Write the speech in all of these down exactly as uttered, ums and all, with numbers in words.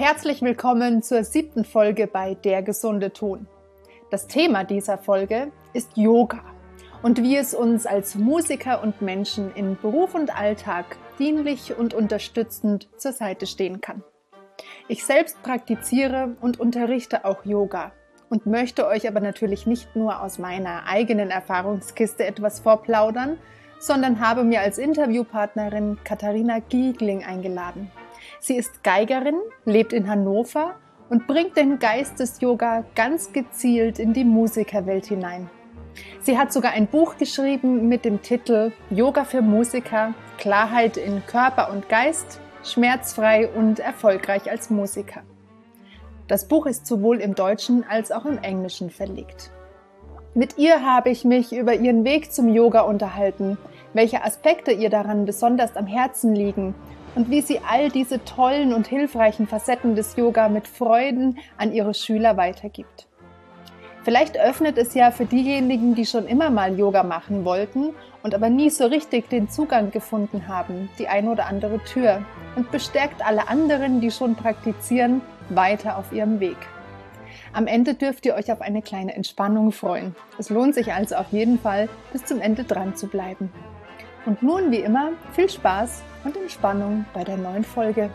Herzlich willkommen zur siebten Folge bei Der gesunde Ton. Das Thema dieser Folge ist Yoga und wie es uns als Musiker und Menschen in Beruf und Alltag dienlich und unterstützend zur Seite stehen kann. Ich selbst praktiziere und unterrichte auch Yoga und möchte euch aber natürlich nicht nur aus meiner eigenen Erfahrungskiste etwas vorplaudern, sondern habe mir als Interviewpartnerin Katharina Giegling eingeladen. Sie ist Geigerin, lebt in Hannover und bringt den Geist des Yoga ganz gezielt in die Musikerwelt hinein. Sie hat sogar ein Buch geschrieben mit dem Titel Yoga für Musiker, Klarheit in Körper und Geist, schmerzfrei und erfolgreich als Musiker. Das Buch ist sowohl im Deutschen als auch im Englischen verlegt. Mit ihr habe ich mich über ihren Weg zum Yoga unterhalten, welche Aspekte ihr daran besonders am Herzen liegen und wie sie all diese tollen und hilfreichen Facetten des Yoga mit Freuden an ihre Schüler weitergibt. Vielleicht öffnet es ja für diejenigen, die schon immer mal Yoga machen wollten und aber nie so richtig den Zugang gefunden haben, die ein oder andere Tür und bestärkt alle anderen, die schon praktizieren, weiter auf ihrem Weg. Am Ende dürft ihr euch auf eine kleine Entspannung freuen. Es lohnt sich also auf jeden Fall, bis zum Ende dran zu bleiben. Und nun, wie immer, viel Spaß und Entspannung bei der neuen Folge.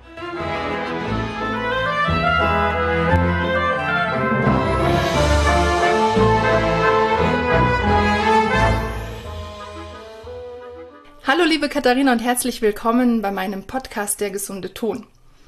Hallo liebe Katharina und herzlich willkommen bei meinem Podcast Der gesunde Ton.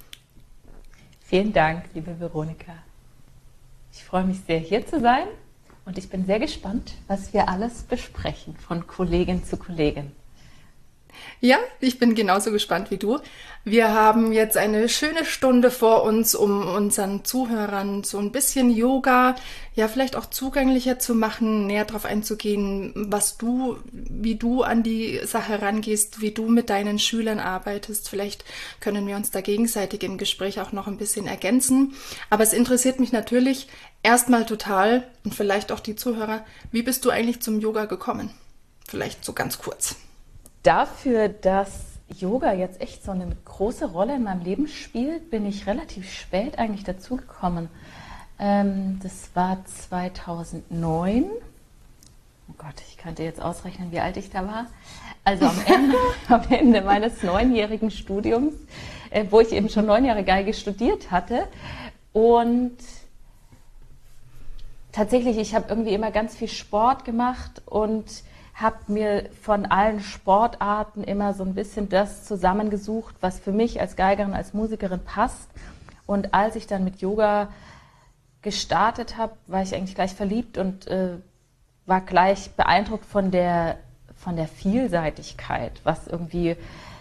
Vielen Dank, liebe Veronika. Ich freue mich sehr, hier zu sein und ich bin sehr gespannt, was wir alles besprechen, von Kollegin zu Kollegin. Ja, ich bin genauso gespannt wie du. Wir haben jetzt eine schöne Stunde vor uns, um unseren Zuhörern so ein bisschen Yoga, ja vielleicht auch zugänglicher zu machen, näher darauf einzugehen, was du, wie du an die Sache rangehst, wie du mit deinen Schülern arbeitest. Vielleicht können wir uns da gegenseitig im Gespräch auch noch ein bisschen ergänzen. Aber es interessiert mich natürlich erstmal total und vielleicht auch die Zuhörer, wie bist du eigentlich zum Yoga gekommen? Vielleicht so ganz kurz. Dafür, dass Yoga jetzt echt so eine große Rolle in meinem Leben spielt, bin ich relativ spät eigentlich dazugekommen. Ähm, das war zweitausendneun. Oh Gott, ich könnte jetzt ausrechnen, wie alt ich da war. Also am Ende, am Ende meines neunjährigen Studiums, äh, wo ich eben schon neun Jahre Geige studiert hatte. Und tatsächlich, ich habe irgendwie immer ganz viel Sport gemacht und habe mir von allen Sportarten immer so ein bisschen das zusammengesucht, was für mich als Geigerin, als Musikerin passt. Und als ich dann mit Yoga gestartet habe, war ich eigentlich gleich verliebt und äh, war gleich beeindruckt von der, von der Vielseitigkeit, was irgendwie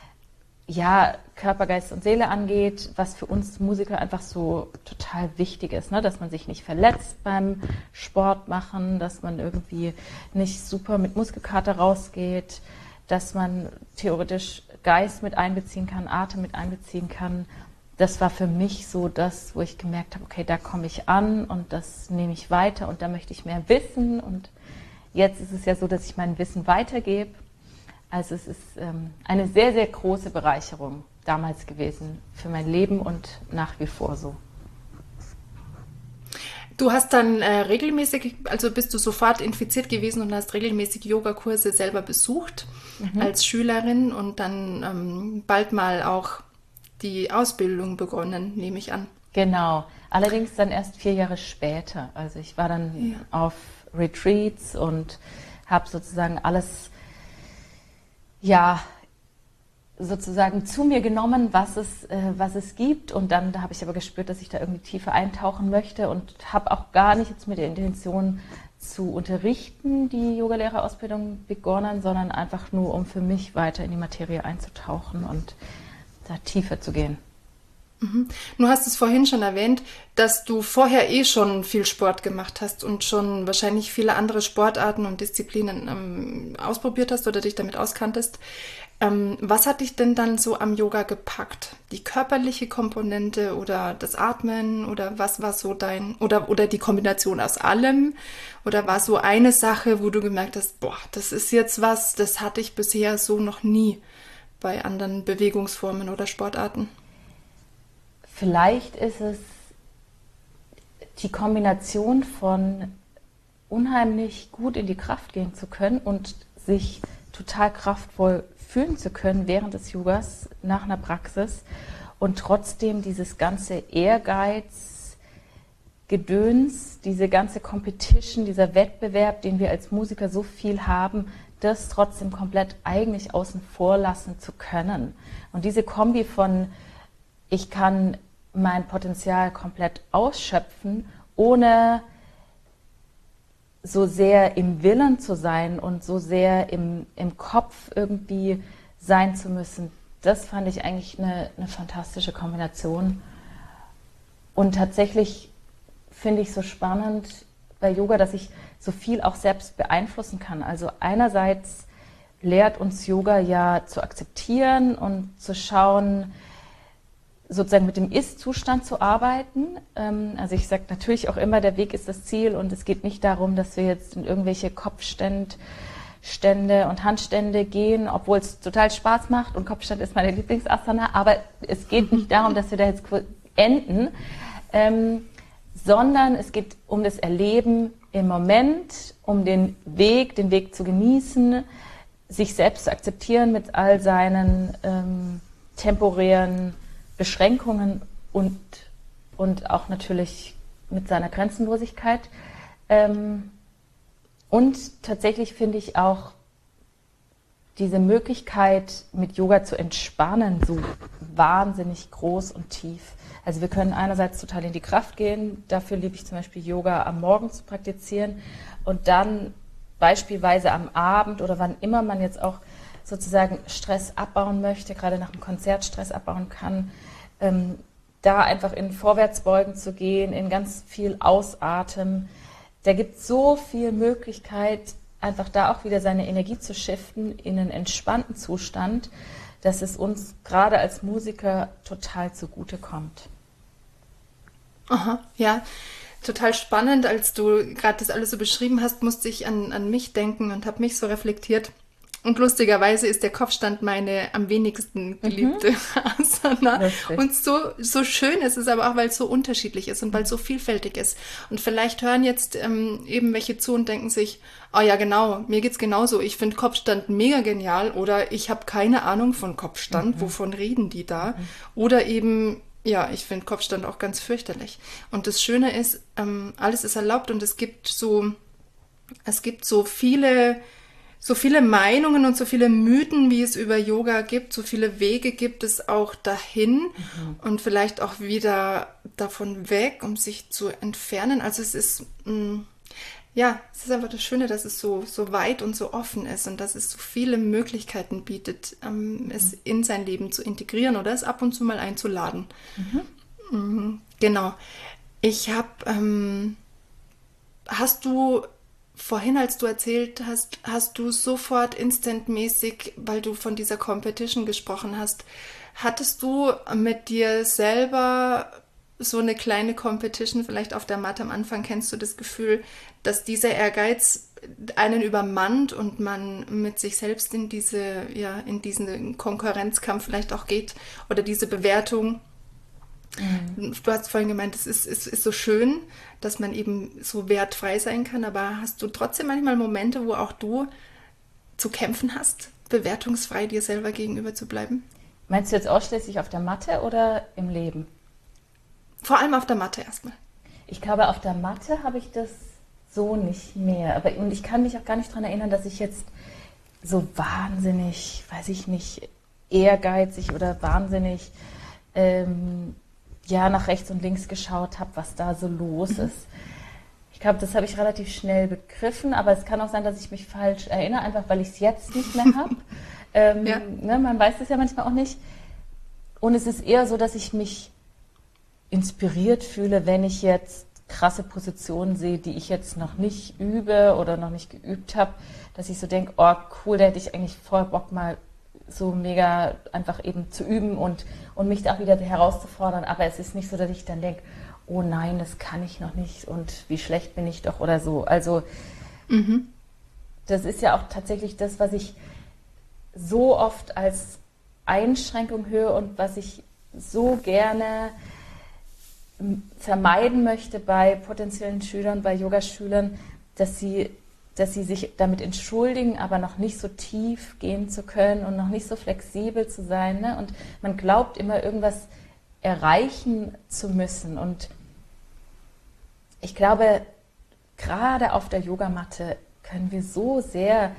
ja, Körper, Geist und Seele angeht, was für uns Musiker einfach so total wichtig ist, ne? Dass man sich nicht verletzt beim Sport machen, dass man irgendwie nicht super mit Muskelkater rausgeht, dass man theoretisch Geist mit einbeziehen kann, Atem mit einbeziehen kann. Das war für mich so das, wo ich gemerkt habe, okay, da komme ich an und das nehme ich weiter und da möchte ich mehr wissen. Und jetzt ist es ja so, dass ich mein Wissen weitergebe. Also es ist ähm, eine sehr, sehr große Bereicherung damals gewesen für mein Leben und nach wie vor so. Du hast dann äh, regelmäßig, also bist du sofort infiziert gewesen und hast regelmäßig Yogakurse selber besucht mhm. als Schülerin und dann ähm, bald mal auch die Ausbildung begonnen, nehme ich an. Genau, allerdings dann erst vier Jahre später. Also ich war dann ja. auf Retreats und habe sozusagen alles ja, sozusagen zu mir genommen, was es, äh, was es gibt. Und dann da habe ich aber gespürt, dass ich da irgendwie tiefer eintauchen möchte und habe auch gar nicht jetzt mit der Intention zu unterrichten, die Yogalehrerausbildung begonnen, sondern einfach nur, um für mich weiter in die Materie einzutauchen und da tiefer zu gehen. Mhm. Du hast es vorhin schon erwähnt, dass du vorher eh schon viel Sport gemacht hast und schon wahrscheinlich viele andere Sportarten und Disziplinen ähm, ausprobiert hast oder dich damit auskanntest. Ähm, was hat dich denn dann so am Yoga gepackt? Die körperliche Komponente oder das Atmen oder was war so dein, oder, oder die Kombination aus allem? Oder war so eine Sache, wo du gemerkt hast, boah, das ist jetzt was, das hatte ich bisher so noch nie bei anderen Bewegungsformen oder Sportarten? vielleicht ist es die Kombination von unheimlich gut in die Kraft gehen zu können und sich total kraftvoll fühlen zu können während des Yogas nach einer Praxis und trotzdem dieses ganze Ehrgeiz, Gedöns, diese ganze Competition, dieser Wettbewerb, den wir als Musiker so viel haben, das trotzdem komplett eigentlich außen vor lassen zu können. Und diese Kombi von, ich kann mein Potenzial komplett ausschöpfen, ohne so sehr im Willen zu sein und so sehr im, im Kopf irgendwie sein zu müssen, das fand ich eigentlich eine, eine fantastische Kombination. Und tatsächlich finde ich so spannend bei Yoga, dass ich so viel auch selbst beeinflussen kann. Also einerseits lehrt uns Yoga ja zu akzeptieren und zu schauen, sozusagen mit dem Ist-Zustand zu arbeiten. Also ich sage natürlich auch immer, der Weg ist das Ziel und es geht nicht darum, dass wir jetzt in irgendwelche Kopfstände Stände und Handstände gehen, obwohl es total Spaß macht und Kopfstand ist meine Lieblingsasana, aber es geht nicht darum, dass wir da jetzt enden, ähm, sondern es geht um das Erleben im Moment, um den Weg, den Weg zu genießen, sich selbst zu akzeptieren mit all seinen ähm, temporären Beschränkungen und, und auch natürlich mit seiner Grenzenlosigkeit. Ähm, und tatsächlich finde ich auch diese Möglichkeit, mit Yoga zu entspannen, so wahnsinnig groß und tief. Also wir können einerseits total in die Kraft gehen, dafür liebe ich zum Beispiel Yoga am Morgen zu praktizieren und dann beispielsweise am Abend oder wann immer man jetzt auch sozusagen Stress abbauen möchte, gerade nach dem Konzert Stress abbauen kann, ähm, da einfach in Vorwärtsbeugen zu gehen, in ganz viel Ausatmen. Da gibt es so viel Möglichkeit, einfach da auch wieder seine Energie zu shiften in einen entspannten Zustand, dass es uns gerade als Musiker total zugutekommt. Aha, ja, total spannend. Als du gerade das alles so beschrieben hast, musste ich an, an mich denken und habe mich so reflektiert. Und lustigerweise ist der Kopfstand meine am wenigsten geliebte mhm. Asana. Lustig. Und so, so schön ist es aber auch, weil es so unterschiedlich ist und weil es so vielfältig ist. Und vielleicht hören jetzt ähm, eben welche zu und denken sich, oh ja genau, mir geht's genauso. Ich finde Kopfstand mega genial oder ich habe keine Ahnung von Kopfstand. Mhm. Wovon reden die da? Mhm. Oder eben, ja, ich finde Kopfstand auch ganz fürchterlich. Und das Schöne ist, ähm, alles ist erlaubt und es gibt so, es gibt so viele... So viele Meinungen und so viele Mythen, wie es über Yoga gibt, so viele Wege gibt es auch dahin mhm. und vielleicht auch wieder davon weg, um sich zu entfernen. Also es ist, mh, ja, es ist einfach das Schöne, dass es so, so weit und so offen ist und dass es so viele Möglichkeiten bietet, ähm, mhm. es in sein Leben zu integrieren oder es ab und zu mal einzuladen. Mhm. Mhm, genau. Ich habe, ähm, hast du Vorhin, als du erzählt hast, hast du sofort instantmäßig, weil du von dieser Competition gesprochen hast, hattest du mit dir selber so eine kleine Competition, vielleicht auf der Matte am Anfang, kennst du das Gefühl, dass dieser Ehrgeiz einen übermannt und man mit sich selbst in diese, ja, in diesen Konkurrenzkampf vielleicht auch geht oder diese Bewertung? Mhm. Du hast vorhin gemeint, es ist, ist, ist so schön, dass man eben so wertfrei sein kann, aber hast du trotzdem manchmal Momente, wo auch du zu kämpfen hast, bewertungsfrei dir selber gegenüber zu bleiben? Meinst du jetzt ausschließlich auf der Matte oder im Leben? Vor allem auf der Matte erstmal. Ich glaube, auf der Matte habe ich das so nicht mehr. Aber und ich kann mich auch gar nicht daran erinnern, dass ich jetzt so wahnsinnig, weiß ich nicht, ehrgeizig oder wahnsinnig ähm, ja, nach rechts und links geschaut habe, was da so los mhm. ist. Ich glaube, das habe ich relativ schnell begriffen, aber es kann auch sein, dass ich mich falsch erinnere, einfach weil ich es jetzt nicht mehr habe. ähm, ja. ne, man weiß es ja manchmal auch nicht. Und es ist eher so, dass ich mich inspiriert fühle, wenn ich jetzt krasse Positionen sehe, die ich jetzt noch nicht übe oder noch nicht geübt habe, dass ich so denke, oh cool, da hätte ich eigentlich voll Bock mal so mega einfach eben zu üben und, und mich da auch wieder herauszufordern. Aber es ist nicht so, dass ich dann denke, oh nein, das kann ich noch nicht und wie schlecht bin ich doch oder so. Also mhm. das ist ja auch tatsächlich das, was ich so oft als Einschränkung höre und was ich so gerne vermeiden möchte bei potenziellen Schülern, bei Yogaschülern, dass sie, dass sie sich damit entschuldigen, aber noch nicht so tief gehen zu können und noch nicht so flexibel zu sein. Ne? Und man glaubt immer, irgendwas erreichen zu müssen. Und ich glaube, gerade auf der Yogamatte können wir so sehr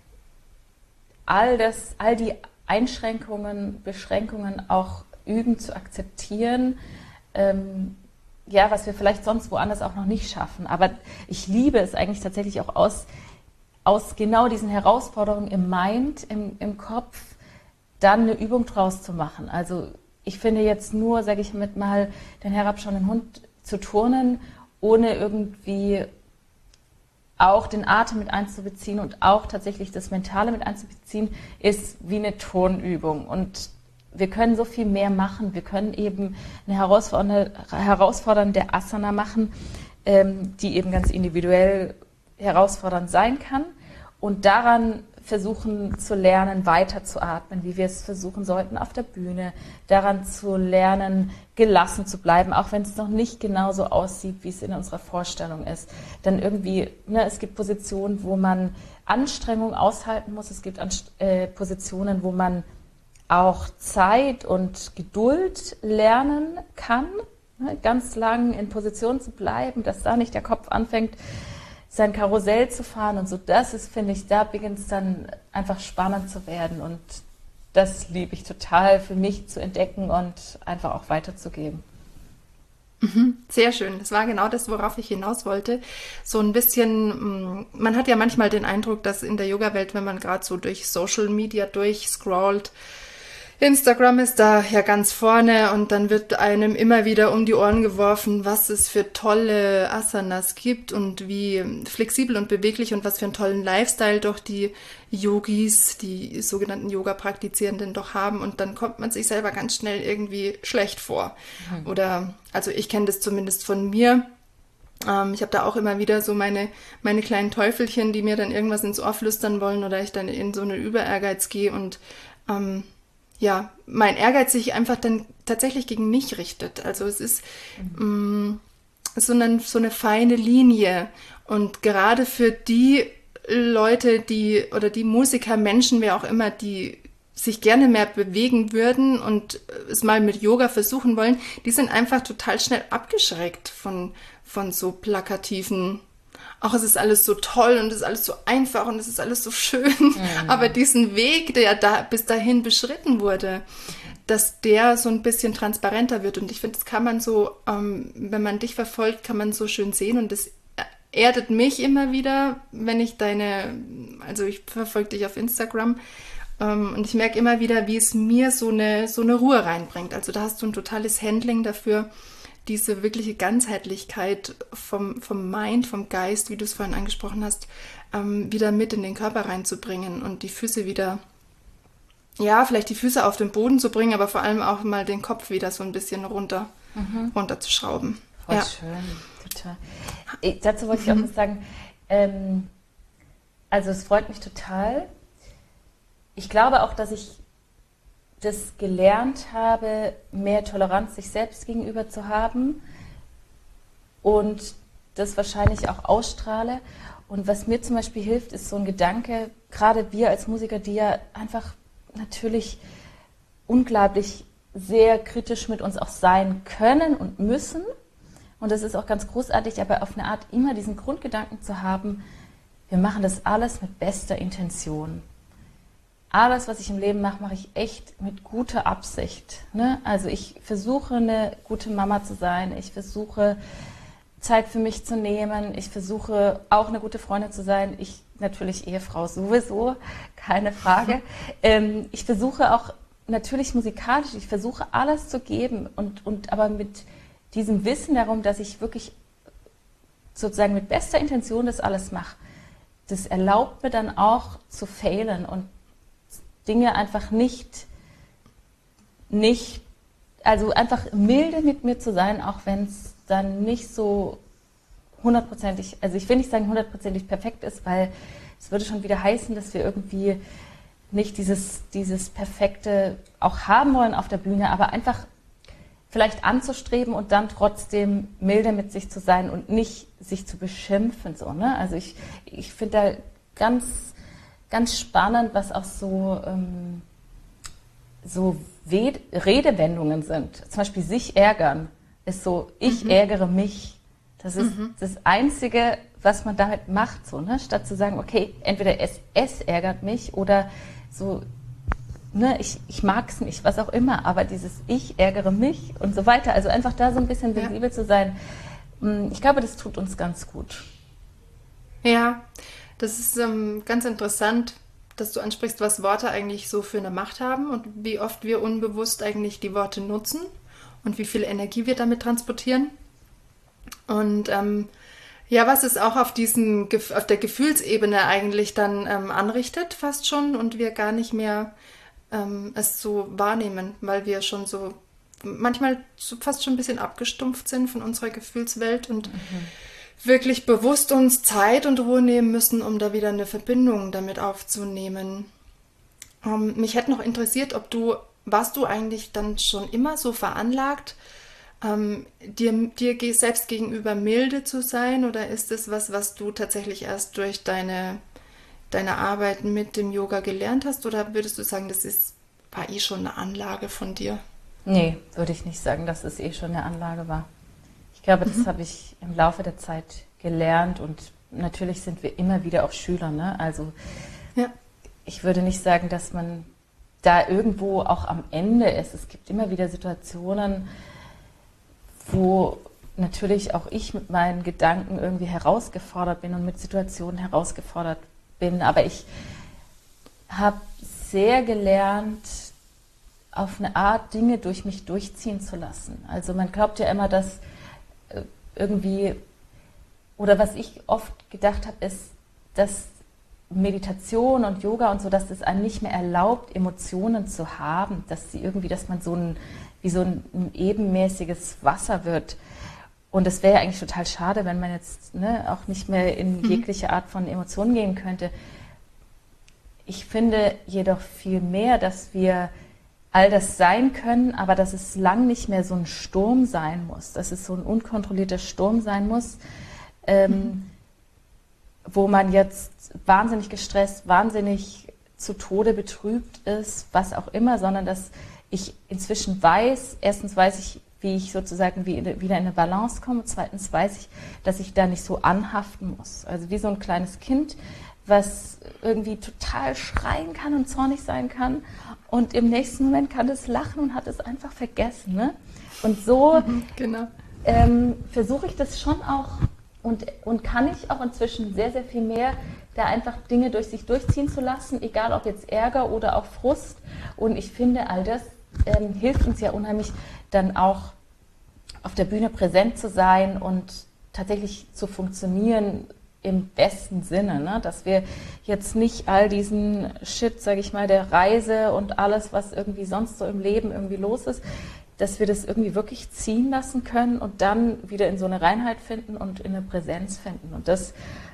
all das, all die Einschränkungen, Beschränkungen auch üben zu akzeptieren, ähm, ja, was wir vielleicht sonst woanders auch noch nicht schaffen. Aber ich liebe es eigentlich tatsächlich auch aus, aus genau diesen Herausforderungen im Mind, im, im Kopf, dann eine Übung draus zu machen. Also ich finde jetzt nur, sage ich mit mal, den herabschauenden Hund zu turnen, ohne irgendwie auch den Atem mit einzubeziehen und auch tatsächlich das Mentale mit einzubeziehen, ist wie eine Turnübung. Und wir können so viel mehr machen. Wir können eben eine herausfordernde, herausfordernde Asana machen, ähm, die eben ganz individuell herausfordernd sein kann. Und daran versuchen zu lernen, weiter zu atmen, wie wir es versuchen sollten auf der Bühne. Daran zu lernen, gelassen zu bleiben, auch wenn es noch nicht genau so aussieht, wie es in unserer Vorstellung ist. Dann irgendwie, ne, es gibt Positionen, wo man Anstrengung aushalten muss. Es gibt Anst- äh, Positionen, wo man auch Zeit und Geduld lernen kann, ne, ganz lang in Position zu bleiben, dass da nicht der Kopf anfängt, sein Karussell zu fahren und so. Das ist, finde ich, da beginnt es dann einfach spannend zu werden und das liebe ich total für mich zu entdecken und einfach auch weiterzugeben. Sehr schön. Das war genau das, worauf ich hinaus wollte. So ein bisschen, man hat ja manchmal den Eindruck, dass in der Yoga-Welt, wenn man gerade so durch Social Media durchscrollt, Instagram ist da ja ganz vorne und dann wird einem immer wieder um die Ohren geworfen, was es für tolle Asanas gibt und wie flexibel und beweglich und was für einen tollen Lifestyle doch die Yogis, die sogenannten Yoga-Praktizierenden doch haben und dann kommt man sich selber ganz schnell irgendwie schlecht vor. Mhm. Oder, also ich kenne das zumindest von mir. Ähm, ich habe da auch immer wieder so meine, meine kleinen Teufelchen, die mir dann irgendwas ins Ohr flüstern wollen oder ich dann in so einen Überehrgeiz gehe und ähm, ja, mein Ehrgeiz sich einfach dann tatsächlich gegen mich richtet. Also es ist mhm. mh, so, eine, so eine feine Linie. Und gerade für die Leute, die oder die Musiker, Menschen, wer auch immer, die sich gerne mehr bewegen würden und es mal mit Yoga versuchen wollen, die sind einfach total schnell abgeschreckt von, von so plakativen, ach, es ist alles so toll und es ist alles so einfach und es ist alles so schön. Mhm. Aber diesen Weg, der da bis dahin beschritten wurde, dass der so ein bisschen transparenter wird. Und ich finde, das kann man so, ähm, wenn man dich verfolgt, kann man so schön sehen. Und das erdet mich immer wieder, wenn ich deine, also ich verfolge dich auf Instagram, ähm, und ich merke immer wieder, wie es mir so eine, so eine Ruhe reinbringt. Also da hast du ein totales Handling dafür, diese wirkliche Ganzheitlichkeit vom, vom Mind, vom Geist, wie du es vorhin angesprochen hast, ähm, wieder mit in den Körper reinzubringen und die Füße wieder, ja, vielleicht die Füße auf den Boden zu bringen, aber vor allem auch mal den Kopf wieder so ein bisschen runter, mhm. runterzuschrauben. Voll ja. Schön, total. Ich, dazu wollte ich auch noch sagen, ähm, also es freut mich total. Ich glaube auch, dass ich das gelernt habe, mehr Toleranz sich selbst gegenüber zu haben und das wahrscheinlich auch ausstrahle. Und was mir zum Beispiel hilft, ist so ein Gedanke, gerade wir als Musiker, die ja einfach natürlich unglaublich sehr kritisch mit uns auch sein können und müssen. Und das ist auch ganz großartig, aber auf eine Art immer diesen Grundgedanken zu haben, wir machen das alles mit bester Intention. Alles, was ich im Leben mache, mache ich echt mit guter Absicht. Ne? Also ich versuche, eine gute Mama zu sein. Ich versuche, Zeit für mich zu nehmen. Ich versuche, auch eine gute Freundin zu sein. Ich natürlich Ehefrau sowieso, keine Frage. Ähm, ich versuche auch natürlich musikalisch, ich versuche alles zu geben. Und, und aber mit diesem Wissen darum, dass ich wirklich sozusagen mit bester Intention das alles mache. Das erlaubt mir dann auch zu failen und Dinge einfach nicht, nicht, also einfach milde mit mir zu sein, auch wenn es dann nicht so hundertprozentig, also ich will nicht sagen hundertprozentig perfekt ist, weil es würde schon wieder heißen, dass wir irgendwie nicht dieses, dieses Perfekte auch haben wollen auf der Bühne, aber einfach vielleicht anzustreben und dann trotzdem milde mit sich zu sein und nicht sich zu beschimpfen. So, ne? Also ich, ich finde da ganz, ganz spannend, was auch so, ähm, so Wed- Redewendungen sind. Zum Beispiel sich ärgern ist so, ich mhm. ärgere mich. Das ist mhm. das Einzige, was man damit macht, so, ne? Statt zu sagen, okay, entweder es, es ärgert mich oder so, ne, ich, ich mag es nicht, was auch immer, aber dieses ich ärgere mich und so weiter, also einfach da so ein bisschen sensibel ja. zu sein, ich glaube, das tut uns ganz gut. Ja, das ist ähm, ganz interessant, dass du ansprichst, was Worte eigentlich so für eine Macht haben und wie oft wir unbewusst eigentlich die Worte nutzen und wie viel Energie wir damit transportieren. Und ähm, ja, was es auch auf diesen, auf der Gefühlsebene eigentlich dann ähm, anrichtet, fast schon, und wir gar nicht mehr ähm, es so wahrnehmen, weil wir schon so manchmal so fast schon ein bisschen abgestumpft sind von unserer Gefühlswelt und mhm. wirklich bewusst uns Zeit und Ruhe nehmen müssen, um da wieder eine Verbindung damit aufzunehmen. Ähm, mich hätte noch interessiert, ob du, warst du eigentlich dann schon immer so veranlagt, Ähm, dir, dir selbst gegenüber milde zu sein, oder ist es was, was du tatsächlich erst durch deine, deine Arbeit mit dem Yoga gelernt hast, oder würdest du sagen, das ist, war eh schon eine Anlage von dir? Nee, würde ich nicht sagen, dass es eh schon eine Anlage war. Ich glaube, das mhm. habe ich im Laufe der Zeit gelernt, und natürlich sind wir immer wieder auch Schüler, ne? Also ja. ich würde nicht sagen, dass man da irgendwo auch am Ende ist. Es gibt immer wieder Situationen, wo natürlich auch ich mit meinen Gedanken irgendwie herausgefordert bin und mit Situationen herausgefordert bin. Aber ich habe sehr gelernt, auf eine Art Dinge durch mich durchziehen zu lassen. Also man glaubt ja immer, dass irgendwie, oder was ich oft gedacht habe, ist, dass Meditation und Yoga und so, dass es einem nicht mehr erlaubt, Emotionen zu haben, dass sie irgendwie, dass man so ein wie so ein, ein ebenmäßiges Wasser wird. Und es wäre ja eigentlich total schade, wenn man jetzt ne, auch nicht mehr in jegliche Art von Emotionen gehen könnte. Ich finde jedoch viel mehr, dass wir all das sein können, aber dass es lang nicht mehr so ein Sturm sein muss, dass es so ein unkontrollierter Sturm sein muss, ähm, mhm. wo man jetzt wahnsinnig gestresst, wahnsinnig zu Tode betrübt ist, was auch immer, sondern dass ich inzwischen weiß, erstens weiß ich, wie ich sozusagen wieder in eine Balance komme, zweitens weiß ich, dass ich da nicht so anhaften muss. Also wie so ein kleines Kind, was irgendwie total schreien kann und zornig sein kann, und im nächsten Moment kann es lachen und hat es einfach vergessen. Ne? Und so genau. ähm, versuche ich das schon auch, und, und kann ich auch inzwischen sehr, sehr viel mehr, da einfach Dinge durch sich durchziehen zu lassen, egal ob jetzt Ärger oder auch Frust. Und ich finde, all das ähm, hilft uns ja unheimlich, dann auch auf der Bühne präsent zu sein und tatsächlich zu funktionieren im besten Sinne, ne? Dass wir jetzt nicht all diesen Shit, sage ich mal, der Reise und alles, was irgendwie sonst so im Leben irgendwie los ist, dass wir das irgendwie wirklich ziehen lassen können und dann wieder in so eine Reinheit finden und in eine Präsenz finden. Und das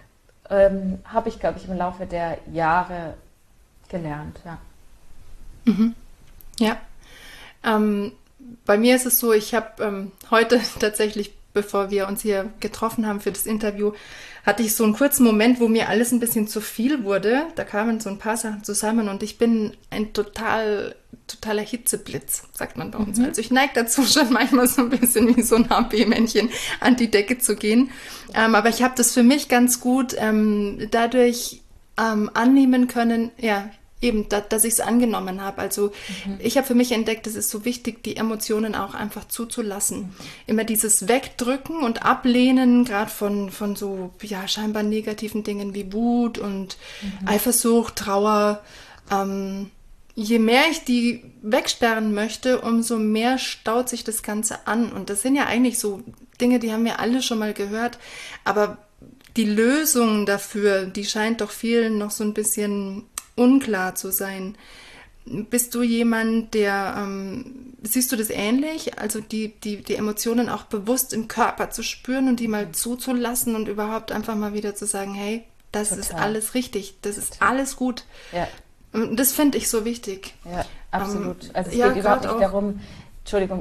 ähm, habe ich, glaube ich, im Laufe der Jahre gelernt. Ja. Mhm. Ja. Ähm, bei mir ist es so, ich habe ähm, heute tatsächlich, bevor wir uns hier getroffen haben für das Interview, hatte ich so einen kurzen Moment, wo mir alles ein bisschen zu viel wurde. Da kamen so ein paar Sachen zusammen und ich bin ein total, totaler Hitzeblitz, sagt man bei uns. Mhm. Also ich neige dazu schon manchmal so ein bisschen wie so ein H P-Männchen an die Decke zu gehen. Ähm, aber ich habe das für mich ganz gut ähm, dadurch ähm, annehmen können, ja, eben, da, dass ich es angenommen habe. Also mhm. ich habe für mich entdeckt, es ist so wichtig, die Emotionen auch einfach zuzulassen. Mhm. Immer dieses Wegdrücken und Ablehnen, gerade von, von so ja scheinbar negativen Dingen wie Wut und mhm. Eifersucht, Trauer. Ähm, je mehr ich die wegsperren möchte, umso mehr staut sich das Ganze an. Und das sind ja eigentlich so Dinge, die haben wir alle schon mal gehört. Aber die Lösung dafür, die scheint doch vielen noch so ein bisschen unklar zu sein. Bist du jemand, der, ähm, siehst du das ähnlich? Also die, die, die Emotionen auch bewusst im Körper zu spüren und die mal zuzulassen und überhaupt einfach mal wieder zu sagen, hey, das Total. Ist alles richtig, das ist Total. Alles gut. Ja. Das finde ich so wichtig. Ja, absolut. Ähm, also es ja, geht überhaupt nicht auch. darum, Entschuldigung,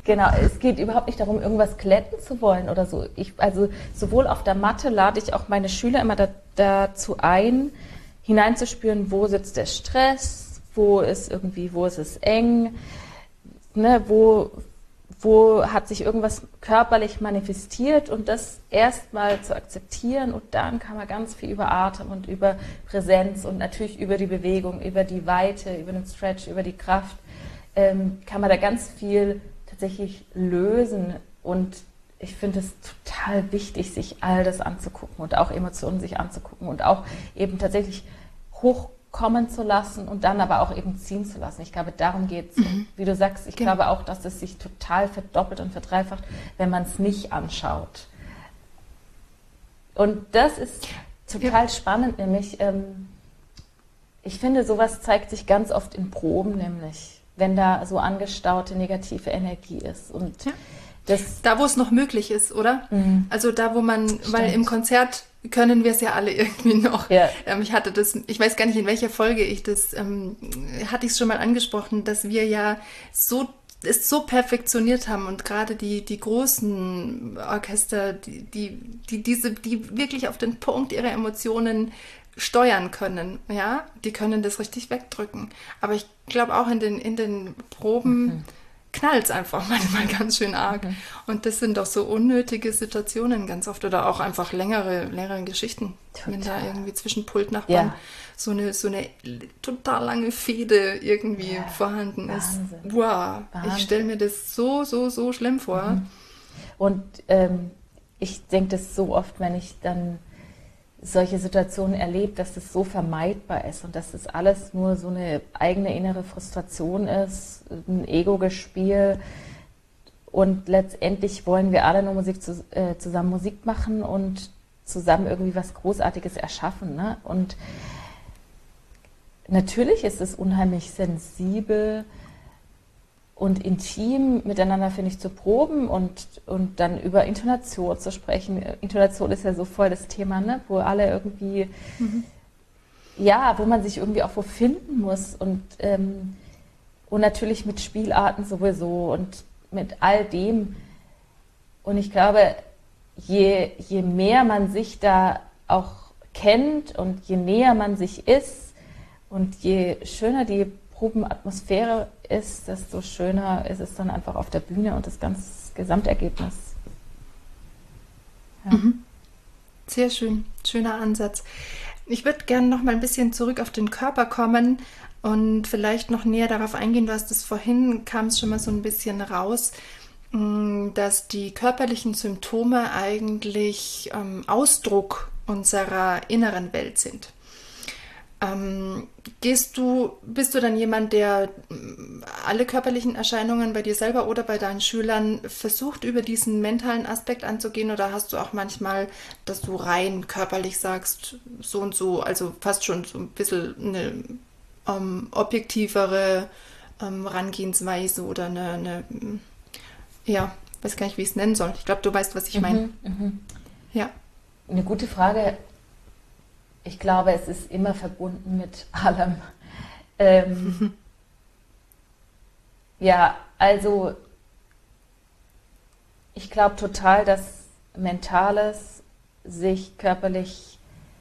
Genau, es geht überhaupt nicht darum, irgendwas glätten zu wollen oder so. Ich, also sowohl auf der Matte lade ich auch meine Schüler immer da, dazu ein, hineinzuspüren, wo sitzt der Stress, wo ist irgendwie, wo ist es eng, ne, wo, wo hat sich irgendwas körperlich manifestiert und das erstmal zu akzeptieren und dann kann man ganz viel über Atem und über Präsenz und natürlich über die Bewegung, über die Weite, über den Stretch, über die Kraft, ähm, kann man da ganz viel tatsächlich lösen und ich finde es total wichtig, sich all das anzugucken und auch Emotionen sich anzugucken und auch eben tatsächlich hochkommen zu lassen und dann aber auch eben ziehen zu lassen. Ich glaube, darum geht es. Mhm. Wie du sagst, ich genau. glaube auch, dass es sich total verdoppelt und verdreifacht, wenn man es nicht anschaut. Und das ist total ja. spannend, nämlich ähm, ich finde, sowas zeigt sich ganz oft in Proben, nämlich wenn da so angestaute negative Energie ist. Und ja. das da, wo es noch möglich ist, oder? Mhm. Also da, wo man, Stimmt. weil im Konzert können wir es ja alle irgendwie noch. Ja. Ähm, ich hatte das, ich weiß gar nicht, in welcher Folge ich das, ähm, hatte ich es schon mal angesprochen, dass wir ja so es so perfektioniert haben und gerade die, die großen Orchester, die, die, die, diese, die wirklich auf den Punkt ihrer Emotionen steuern können, ja, die können das richtig wegdrücken. Aber ich glaube auch in den, in den Proben mhm. knallt es einfach manchmal ganz schön arg. Mhm. Und das sind doch so unnötige Situationen ganz oft oder auch einfach längere, längere Geschichten. Total. Wenn da irgendwie zwischen Pultnachbarn ja. so eine, so eine total lange Fehde irgendwie ja. vorhanden Wahnsinn. ist. Wow, Wahnsinn. Ich stelle mir das so, so, so schlimm vor. Mhm. Und ähm, ich denke das so oft, wenn ich dann solche Situationen erlebt, dass das so vermeidbar ist und dass das alles nur so eine eigene innere Frustration ist, ein Ego-Gespiel und letztendlich wollen wir alle nur Musik zu, äh, zusammen Musik machen und zusammen irgendwie was Großartiges erschaffen, ne? Und natürlich ist es unheimlich sensibel und intim miteinander, finde ich, zu proben und, und dann über Intonation zu sprechen. Intonation ist ja so voll das Thema, ne? Wo alle irgendwie, mhm. ja, wo man sich irgendwie auch wo finden muss und, ähm, und natürlich mit Spielarten sowieso und mit all dem. Und ich glaube, je, je mehr man sich da auch kennt und je näher man sich ist und je schöner die Probenatmosphäre ist, desto schöner ist es dann einfach auf der Bühne und das ganze Gesamtergebnis. Ja. Mhm. Sehr schön, schöner Ansatz. Ich würde gerne noch mal ein bisschen zurück auf den Körper kommen und vielleicht noch näher darauf eingehen. Du hast es vorhin, kam es schon mal so ein bisschen raus, dass die körperlichen Symptome eigentlich ähm, Ausdruck unserer inneren Welt sind. Ähm, gehst du, bist du dann jemand, der alle körperlichen Erscheinungen bei dir selber oder bei deinen Schülern versucht, über diesen mentalen Aspekt anzugehen, oder hast du auch manchmal, dass du rein körperlich sagst, so und so, also fast schon so ein bisschen eine ähm, objektivere ähm, Herangehensweise oder eine, eine, ja, weiß gar nicht, wie ich es nennen soll. Ich glaube, du weißt, was ich meine. Mhm, mhm. Ja. Eine gute Frage. Ich glaube, es ist immer verbunden mit allem. Ähm, ja, also ich glaube total, dass Mentales sich körperlich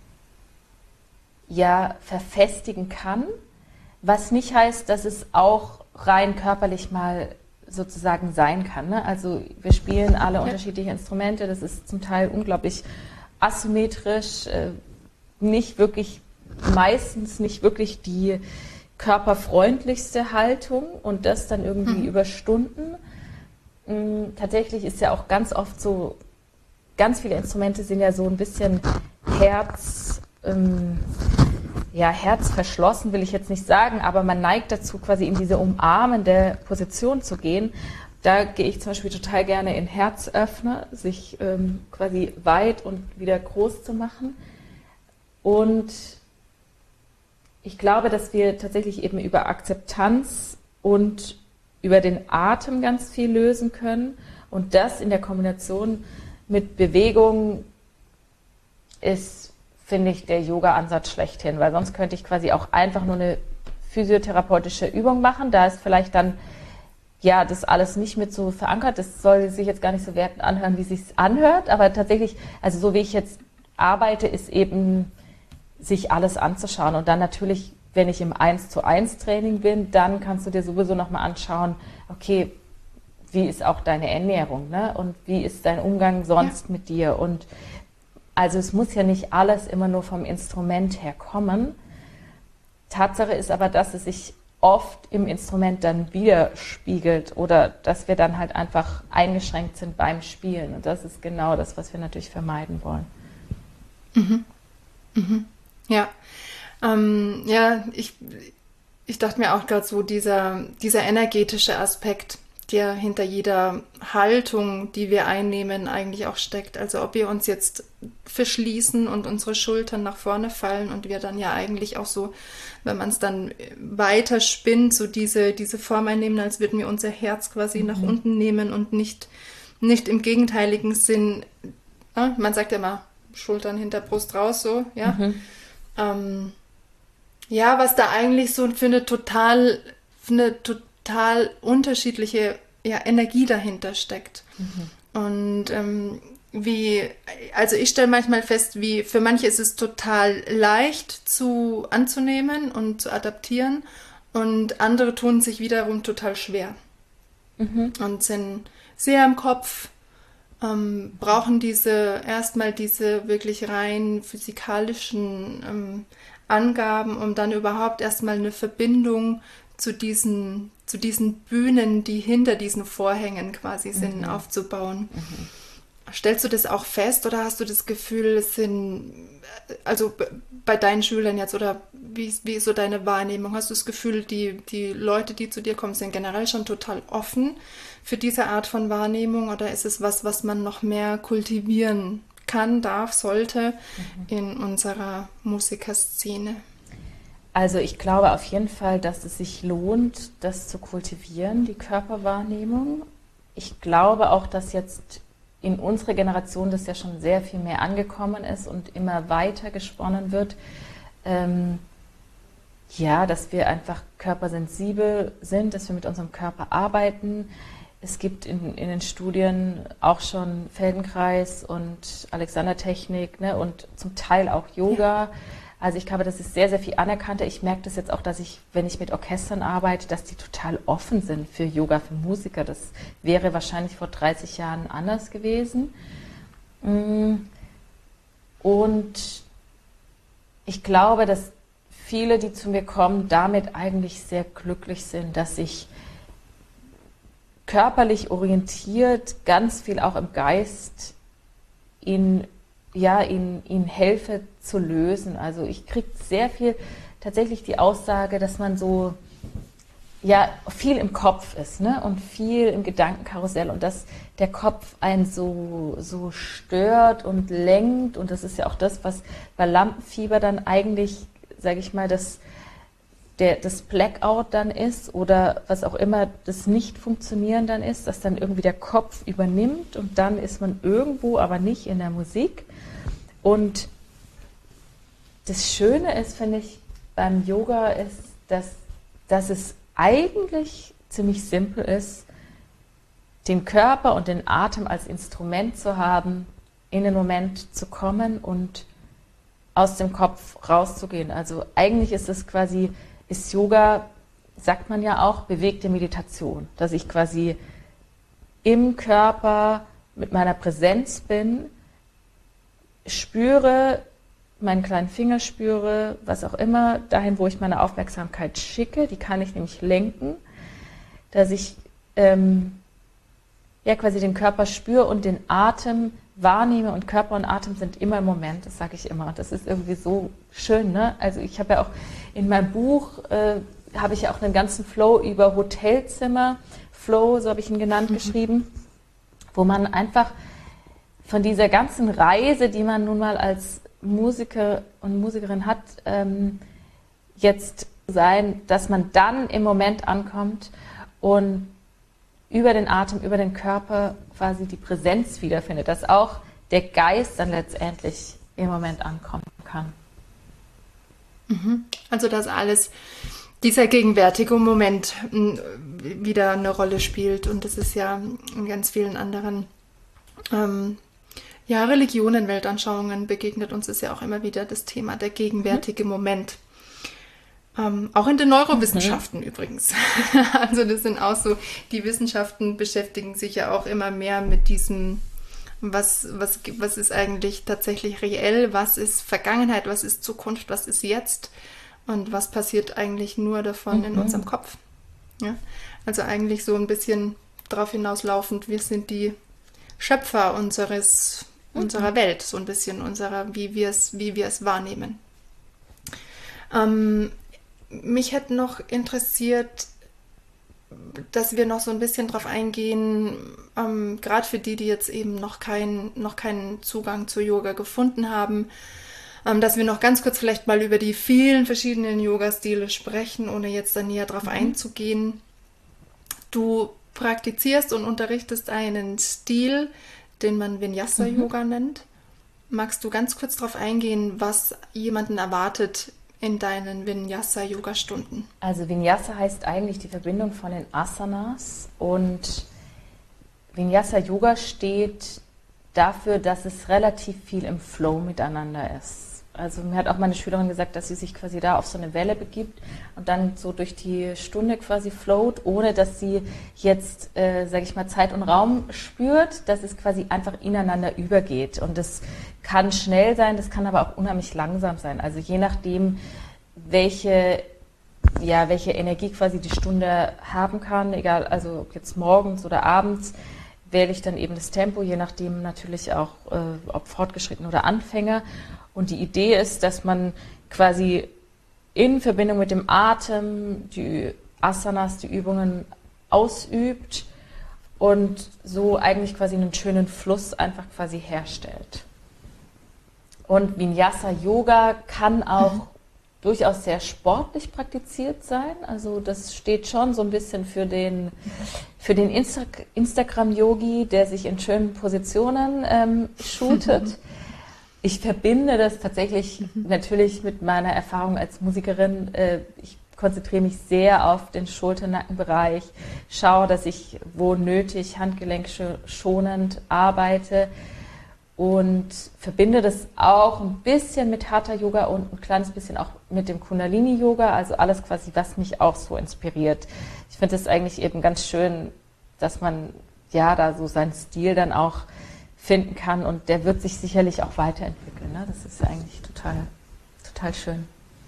ja verfestigen kann, was nicht heißt, dass es auch rein körperlich mal sozusagen sein kann. Ne? Also wir spielen alle ja. unterschiedliche Instrumente, das ist zum Teil unglaublich asymmetrisch, äh, nicht wirklich, meistens nicht wirklich die körperfreundlichste Haltung und das dann irgendwie mhm. über Stunden. Mhm, tatsächlich ist ja auch ganz oft so, ganz viele Instrumente sind ja so ein bisschen Herz, ähm, ja, herzverschlossen will ich jetzt nicht sagen, aber man neigt dazu, quasi in diese umarmende Position zu gehen. Da gehe ich zum Beispiel total gerne in Herzöffner, sich ähm, quasi weit und wieder groß zu machen. Und ich glaube, dass wir tatsächlich eben über Akzeptanz und über den Atem ganz viel lösen können. Und das in der Kombination mit Bewegung ist, finde ich, der Yoga-Ansatz schlechthin. Weil sonst könnte ich quasi auch einfach nur eine physiotherapeutische Übung machen. Da ist vielleicht dann ja, das alles nicht mit so verankert. Das soll sich jetzt gar nicht so wertend anhören, wie es sich anhört, aber tatsächlich, also so wie ich jetzt arbeite, ist eben, sich alles anzuschauen und dann natürlich, wenn ich im eins zu eins Training bin, dann kannst du dir sowieso nochmal anschauen, okay, wie ist auch deine Ernährung, ne? Und wie ist dein Umgang sonst ja. mit dir? Und also es muss ja nicht alles immer nur vom Instrument her kommen. Tatsache ist aber, dass es sich oft im Instrument dann widerspiegelt oder dass wir dann halt einfach eingeschränkt sind beim Spielen. Und das ist genau das, was wir natürlich vermeiden wollen. Mhm. Mhm. Ja. Ähm, ja, ich, ich dachte mir auch gerade so, dieser, dieser energetische Aspekt, der hinter jeder Haltung, die wir einnehmen, eigentlich auch steckt. Also ob wir uns jetzt verschließen und unsere Schultern nach vorne fallen und wir dann ja eigentlich auch so, wenn man es dann weiter spinnt, so diese, diese Form einnehmen, als würden wir unser Herz quasi mhm. nach unten nehmen und nicht, nicht im gegenteiligen Sinn, äh, man sagt ja immer, Schultern hinter Brust raus, so, ja. Mhm. Ähm, ja, was da eigentlich so für eine total, für eine total unterschiedliche ja, Energie dahinter steckt. Mhm. Und ähm, wie, also ich stelle manchmal fest, wie für manche ist es total leicht zu anzunehmen und zu adaptieren und andere tun sich wiederum total schwer mhm. und sind sehr im Kopf, ähm, brauchen diese erstmal diese wirklich rein physikalischen ähm, Angaben, um dann überhaupt erstmal eine Verbindung zu diesen, zu diesen Bühnen, die hinter diesen Vorhängen quasi sind, mhm. aufzubauen. Mhm. Stellst du das auch fest oder hast du das Gefühl, es sind, also bei deinen Schülern jetzt, oder wie, wie ist so deine Wahrnehmung? Hast du das Gefühl, die, die Leute, die zu dir kommen, sind generell schon total offen für diese Art von Wahrnehmung oder ist es was, was man noch mehr kultivieren kann, darf, sollte mhm. in unserer Musikerszene? Also ich glaube auf jeden Fall, dass es sich lohnt, das zu kultivieren, die Körperwahrnehmung. Ich glaube auch, dass jetzt in unserer Generation das ja schon sehr viel mehr angekommen ist und immer weiter gesponnen wird. Ähm, ja, dass wir einfach körpersensibel sind, dass wir mit unserem Körper arbeiten. Es gibt in, in den Studien auch schon Feldenkreis und Alexander-Technik, ne, und zum Teil auch Yoga. Ja. Also ich glaube, das ist sehr, sehr viel anerkannter. Ich merke das jetzt auch, dass ich, wenn ich mit Orchestern arbeite, dass die total offen sind für Yoga, für Musiker. Das wäre wahrscheinlich vor dreißig Jahren anders gewesen. Und ich glaube, dass viele, die zu mir kommen, damit eigentlich sehr glücklich sind, dass ich körperlich orientiert, ganz viel auch im Geist, ihnen, ja, ihnen, ihnen helfe zu lösen. Also ich kriege sehr viel tatsächlich die Aussage, dass man so ja viel im Kopf ist, ne? Und viel im Gedankenkarussell und dass der Kopf einen so, so stört und lenkt. Und das ist ja auch das, was bei Lampenfieber dann eigentlich, sage ich mal, das Der, das Blackout dann ist oder was auch immer das Nicht-Funktionieren dann ist, dass dann irgendwie der Kopf übernimmt und dann ist man irgendwo, aber nicht in der Musik. Und das Schöne ist, finde ich, beim Yoga ist, dass, dass es eigentlich ziemlich simpel ist, den Körper und den Atem als Instrument zu haben, in den Moment zu kommen und aus dem Kopf rauszugehen. Also eigentlich ist es quasi ist Yoga, sagt man ja auch, bewegte Meditation, dass ich quasi im Körper mit meiner Präsenz bin, spüre, meinen kleinen Finger spüre, was auch immer, dahin, wo ich meine Aufmerksamkeit schicke, die kann ich nämlich lenken, dass ich ähm, ja quasi den Körper spüre und den Atem wahrnehme und Körper und Atem sind immer im Moment, das sage ich immer. Das ist irgendwie so schön, ne? Also ich habe ja auch in meinem Buch, äh, habe ich ja auch einen ganzen Flow über Hotelzimmer, Flow, so habe ich ihn genannt, mhm. geschrieben, wo man einfach von dieser ganzen Reise, die man nun mal als Musiker und Musikerin hat, ähm, jetzt sein, dass man dann im Moment ankommt und über den Atem, über den Körper quasi die Präsenz wiederfindet, dass auch der Geist dann letztendlich im Moment ankommen kann. Also das alles, dieser gegenwärtige Moment, wieder eine Rolle spielt. Und das ist ja in ganz vielen anderen ähm, ja, Religionen, Weltanschauungen begegnet uns es ja auch immer wieder das Thema der gegenwärtige Moment. Ähm, auch in den Neurowissenschaften mhm. übrigens. Also das sind auch so, die Wissenschaften beschäftigen sich ja auch immer mehr mit diesem, was, was, was ist eigentlich tatsächlich reell, was ist Vergangenheit, was ist Zukunft, was ist jetzt und was passiert eigentlich nur davon mhm. in unserem Kopf. Ja? Also eigentlich so ein bisschen darauf hinauslaufend, wir sind die Schöpfer unseres, mhm. unserer Welt, so ein bisschen unserer, wie wir es, wie wir es wahrnehmen. Ähm, Mich hätte noch interessiert, dass wir noch so ein bisschen drauf eingehen, ähm, gerade für die, die jetzt eben noch, kein, noch keinen Zugang zu Yoga gefunden haben, ähm, dass wir noch ganz kurz vielleicht mal über die vielen verschiedenen Yoga-Stile sprechen, ohne jetzt da näher drauf mhm. einzugehen. Du praktizierst und unterrichtest einen Stil, den man Vinyasa-Yoga mhm. nennt. Magst du ganz kurz drauf eingehen, was jemanden erwartet in deinen Vinyasa-Yoga-Stunden? Also Vinyasa heißt eigentlich die Verbindung von den Asanas und Vinyasa-Yoga steht dafür, dass es relativ viel im Flow miteinander ist. Also mir hat auch meine Schülerin gesagt, dass sie sich quasi da auf so eine Welle begibt und dann so durch die Stunde quasi float, ohne dass sie jetzt, äh, sage ich mal, Zeit und Raum spürt, dass es quasi einfach ineinander übergeht. Und das kann schnell sein, das kann aber auch unheimlich langsam sein. Also je nachdem, welche, ja, welche Energie quasi die Stunde haben kann, egal, also ob jetzt morgens oder abends, wähle ich dann eben das Tempo, je nachdem natürlich auch, äh, ob fortgeschritten oder Anfänger. Und die Idee ist, dass man quasi in Verbindung mit dem Atem die Asanas, die Übungen ausübt und so eigentlich quasi einen schönen Fluss einfach quasi herstellt. Und Vinyasa-Yoga kann auch mhm. durchaus sehr sportlich praktiziert sein. Also das steht schon so ein bisschen für den, für den Insta- Instagram-Yogi, der sich in schönen Positionen ähm, shootet. Ich verbinde das tatsächlich mhm. natürlich mit meiner Erfahrung als Musikerin. Äh, ich konzentriere mich sehr auf den Schulter-Nackenbereich, schaue, dass ich wo nötig handgelenkschonend arbeite und verbinde das auch ein bisschen mit Hatha-Yoga und ein kleines bisschen auch mit dem Kundalini-Yoga, also alles quasi, was mich auch so inspiriert. Ich finde es eigentlich eben ganz schön, dass man ja da so seinen Stil dann auch finden kann und der wird sich sicherlich auch weiterentwickeln. Ne? Das ist eigentlich total, total schön.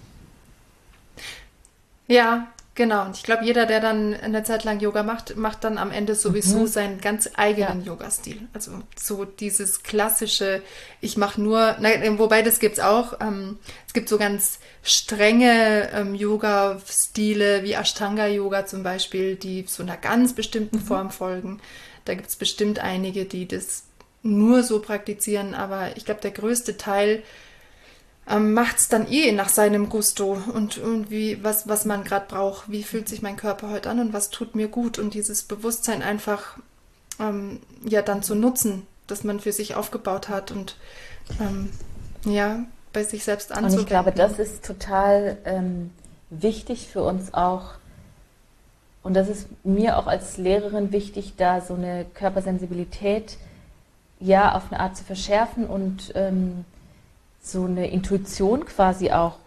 Ja, genau. Und ich glaube, jeder, der dann eine Zeit lang Yoga macht, macht dann am Ende sowieso mhm. seinen ganz eigenen ja. Yoga-Stil. Also so dieses klassische, ich mache nur, na, wobei das gibt's auch, ähm, es gibt so ganz strenge ähm, Yoga-Stile wie Ashtanga-Yoga zum Beispiel, die so einer ganz bestimmten mhm. Form folgen. Da gibt es bestimmt einige, die das nur so praktizieren, aber ich glaube, der größte Teil ähm, macht es dann eh nach seinem Gusto und, und wie, was, was man gerade braucht. Wie fühlt sich mein Körper heute an und was tut mir gut? Und dieses Bewusstsein einfach ähm, ja dann zu nutzen, das man für sich aufgebaut hat und ähm, ja, bei sich selbst anzuwenden. Und ich glaube, das ist total ähm, wichtig für uns auch. Und das ist mir auch als Lehrerin wichtig, da so eine Körpersensibilität ja auf eine Art zu verschärfen und ähm, so eine Intuition quasi auch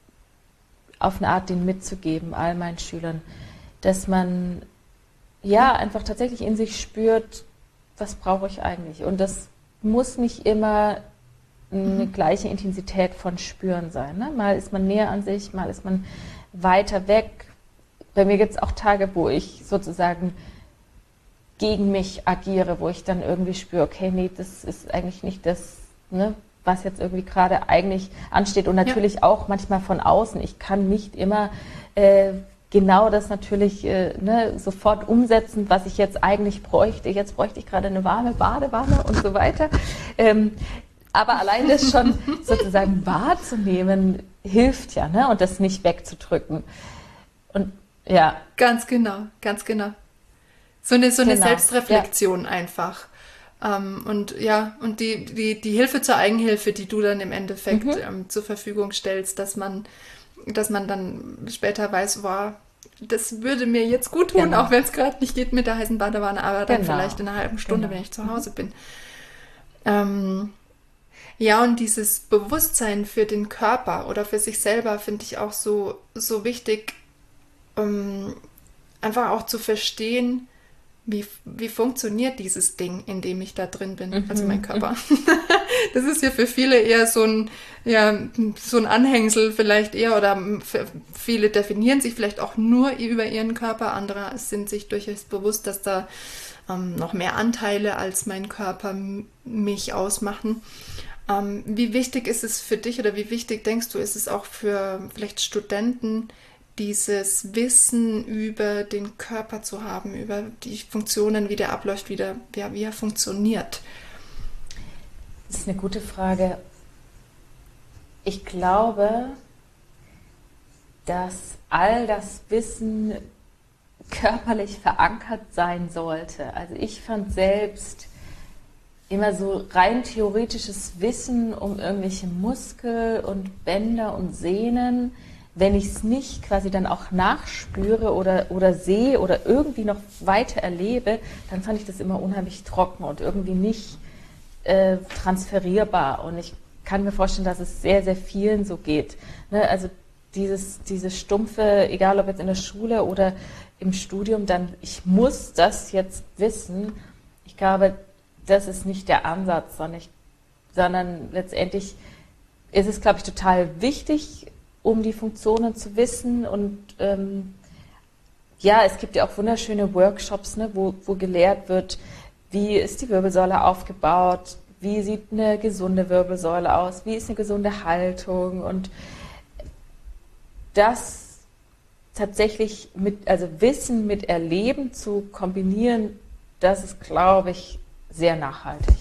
auf eine Art denen mitzugeben, all meinen Schülern, dass man ja einfach tatsächlich in sich spürt, was brauche ich eigentlich? Und das muss nicht immer eine mhm. gleiche Intensität von Spüren sein. Ne? Mal ist man näher an sich, mal ist man weiter weg. Bei mir gibt es auch Tage, wo ich sozusagen gegen mich agiere, wo ich dann irgendwie spüre, okay, nee, das ist eigentlich nicht das, ne, was jetzt irgendwie gerade eigentlich ansteht. Und natürlich ja. auch manchmal von außen. Ich kann nicht immer äh, genau das natürlich äh, ne, sofort umsetzen, was ich jetzt eigentlich bräuchte. Jetzt bräuchte ich gerade eine warme Badewanne und so weiter. Ähm, aber allein das schon sozusagen wahrzunehmen, hilft ja, ne, und das nicht wegzudrücken. Und ja. Ganz genau, ganz genau. So eine, so eine genau. Selbstreflexion ja. einfach. Ähm, und ja, und die, die, die Hilfe zur Eigenhilfe, die du dann im Endeffekt mhm. ähm, zur Verfügung stellst, dass man, dass man dann später weiß, wow, das würde mir jetzt gut tun, Genau. auch wenn es gerade nicht geht mit der heißen Badewanne, aber dann Genau. vielleicht in einer halben Stunde, Genau. wenn ich zu Hause bin. Ähm, ja, und dieses Bewusstsein für den Körper oder für sich selber finde ich auch so, so wichtig, um einfach auch zu verstehen, wie, wie funktioniert dieses Ding, in dem ich da drin bin, Mhm. also mein Körper. Das ist ja für viele eher so ein, ja, so ein Anhängsel vielleicht eher, oder für viele definieren sich vielleicht auch nur über ihren Körper, andere sind sich durchaus bewusst, dass da ähm, noch mehr Anteile als mein Körper m- mich ausmachen. Ähm, wie wichtig ist es für dich oder wie wichtig denkst du, ist es auch für vielleicht Studenten, dieses Wissen über den Körper zu haben, über die Funktionen, wie der abläuft, wie, der, ja, wie er funktioniert? Das ist eine gute Frage. Ich glaube, dass all das Wissen körperlich verankert sein sollte. Also ich fand selbst immer so rein theoretisches Wissen um irgendwelche Muskel- und Bänder und Sehnen, wenn ich es nicht quasi dann auch nachspüre oder, oder sehe oder irgendwie noch weiter erlebe, dann fand ich das immer unheimlich trocken und irgendwie nicht äh, transferierbar. Und ich kann mir vorstellen, dass es sehr, sehr vielen so geht. Ne? Also dieses, dieses stumpfe, egal ob jetzt in der Schule oder im Studium, dann ich muss das jetzt wissen. Ich glaube, das ist nicht der Ansatz, sondern, ich, sondern letztendlich ist es, glaube ich, total wichtig, um die Funktionen zu wissen. Und ähm, ja, es gibt ja auch wunderschöne Workshops, ne, wo, wo gelehrt wird, wie ist die Wirbelsäule aufgebaut, wie sieht eine gesunde Wirbelsäule aus, wie ist eine gesunde Haltung. Und das tatsächlich mit, also Wissen mit Erleben zu kombinieren, das ist, glaube ich, sehr nachhaltig.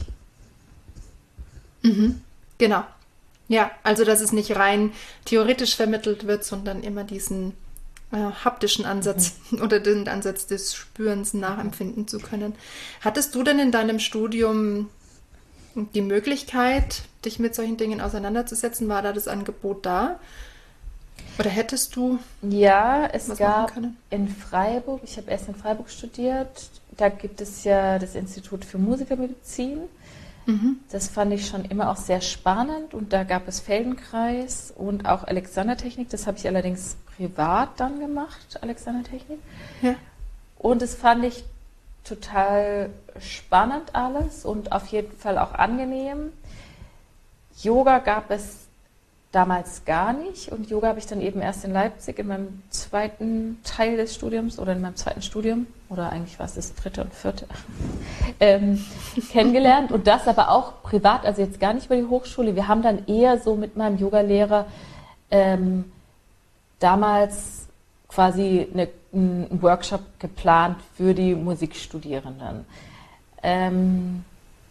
Mhm. Genau. Ja, also dass es nicht rein theoretisch vermittelt wird, sondern immer diesen äh, haptischen Ansatz mhm. oder den Ansatz des Spürens nachempfinden zu können. Hattest du denn in deinem Studium die Möglichkeit, dich mit solchen Dingen auseinanderzusetzen? War da das Angebot da? Oder hättest du Ja, es was machen gab können? in Freiburg, ich habe erst in Freiburg studiert, da gibt es ja das Institut für Musikermedizin. Mhm. Das fand ich schon immer auch sehr spannend und da gab es Feldenkreis und auch Alexandertechnik. Das habe ich allerdings privat dann gemacht, Alexandertechnik. Ja. Und das fand ich total spannend alles und auf jeden Fall auch angenehm. Yoga gab es damals gar nicht und Yoga habe ich dann eben erst in Leipzig in meinem zweiten Teil des Studiums oder in meinem zweiten Studium oder eigentlich war es das dritte und vierte ähm, kennengelernt und das aber auch privat, also jetzt gar nicht über die Hochschule. Wir haben dann eher so mit meinem Yogalehrer ähm, damals quasi eine, einen Workshop geplant für die Musikstudierenden. Ähm,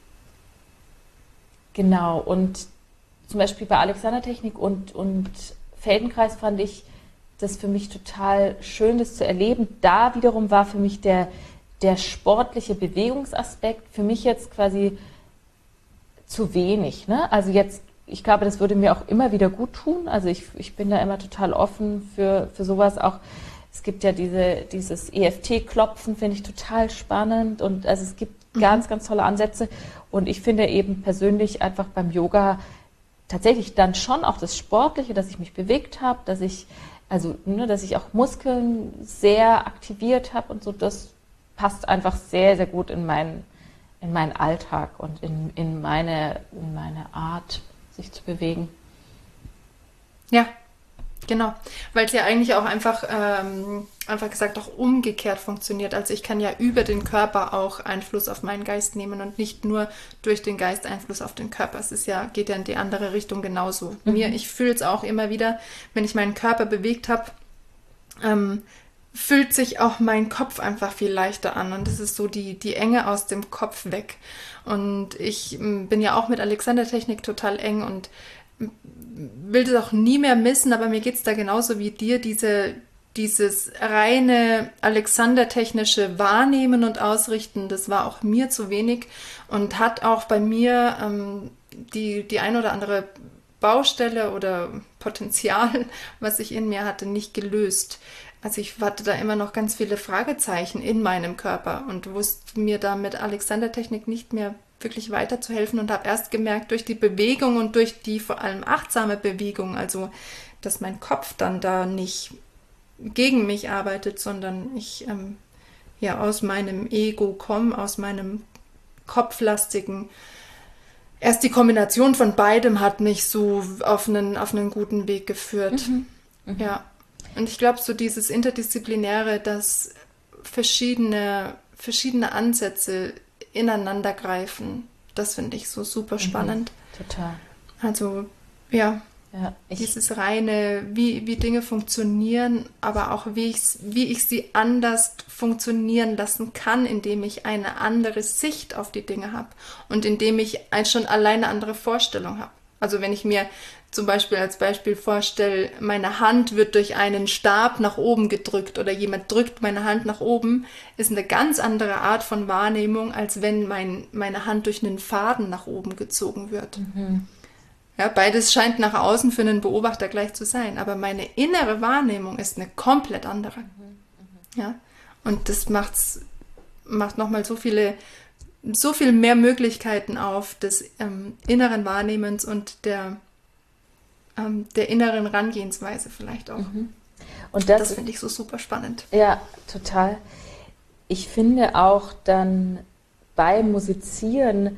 genau, und zum Beispiel bei Alexandertechnik und, und Feldenkreis fand ich das für mich total schön, das zu erleben. Da wiederum war für mich der, der sportliche Bewegungsaspekt für mich jetzt quasi zu wenig. Ne? Also jetzt, ich glaube, das würde mir auch immer wieder gut tun. Also ich, ich bin da immer total offen für, für sowas. Auch es gibt ja diese, dieses E F T-Klopfen, finde ich total spannend. Und also es gibt mhm. ganz, ganz tolle Ansätze. Und ich finde eben persönlich einfach beim Yoga tatsächlich dann schon auch das Sportliche, dass ich mich bewegt habe, dass ich also ne, dass ich auch Muskeln sehr aktiviert habe und so, das passt einfach sehr, sehr gut in meinen in meinen Alltag und in, in meine in meine Art, sich zu bewegen. Ja, genau, weil es ja eigentlich auch einfach, ähm, einfach gesagt auch umgekehrt funktioniert. Also ich kann ja über den Körper auch Einfluss auf meinen Geist nehmen und nicht nur durch den Geist Einfluss auf den Körper. Es ist ja, geht ja in die andere Richtung genauso. Mhm. Mir, ich fühle es auch immer wieder, wenn ich meinen Körper bewegt habe, ähm, fühlt sich auch mein Kopf einfach viel leichter an und es ist so die, die Enge aus dem Kopf weg. Und ich m, bin ja auch mit Alexandertechnik total eng und will das auch nie mehr missen, aber mir geht es da genauso wie dir, diese, dieses reine Alexander-technische Wahrnehmen und Ausrichten, das war auch mir zu wenig und hat auch bei mir ähm, die, die ein oder andere Baustelle oder Potenzial, was ich in mir hatte, nicht gelöst. also ich hatte da immer noch ganz viele Fragezeichen in meinem Körper und wusste mir da mit Alexander-Technik nicht mehr wirklich weiterzuhelfen und habe erst gemerkt, durch die Bewegung und durch die vor allem achtsame Bewegung, also dass mein Kopf dann da nicht gegen mich arbeitet, sondern ich ähm, ja aus meinem Ego komme, aus meinem kopflastigen. Erst die Kombination von beidem hat mich so auf einen, auf einen guten Weg geführt. Mhm. Mhm. Ja. Und ich glaube, so dieses Interdisziplinäre, dass verschiedene, verschiedene Ansätze ineinander greifen, das finde ich so super spannend. Mhm. Total. Also, ja. Ja, ich, Dieses reine, wie, wie Dinge funktionieren, aber auch wie ich, wie ich sie anders funktionieren lassen kann, indem ich eine andere Sicht auf die Dinge habe und indem ich ein, schon alleine eine andere Vorstellung habe. Also wenn ich mir zum Beispiel als Beispiel vorstelle, meine Hand wird durch einen Stab nach oben gedrückt oder jemand drückt meine Hand nach oben, ist eine ganz andere Art von Wahrnehmung, als wenn mein, meine Hand durch einen Faden nach oben gezogen wird. mhm. Ja, beides scheint nach außen für einen Beobachter gleich zu sein, aber meine innere Wahrnehmung ist eine komplett andere. Ja, und das macht's, macht nochmal so viele, so viel mehr Möglichkeiten auf des ähm, inneren Wahrnehmens und der, ähm, der inneren Herangehensweise vielleicht auch. Mhm. Und das, das finde ich so super spannend. Ja, total. Ich finde auch dann beim Musizieren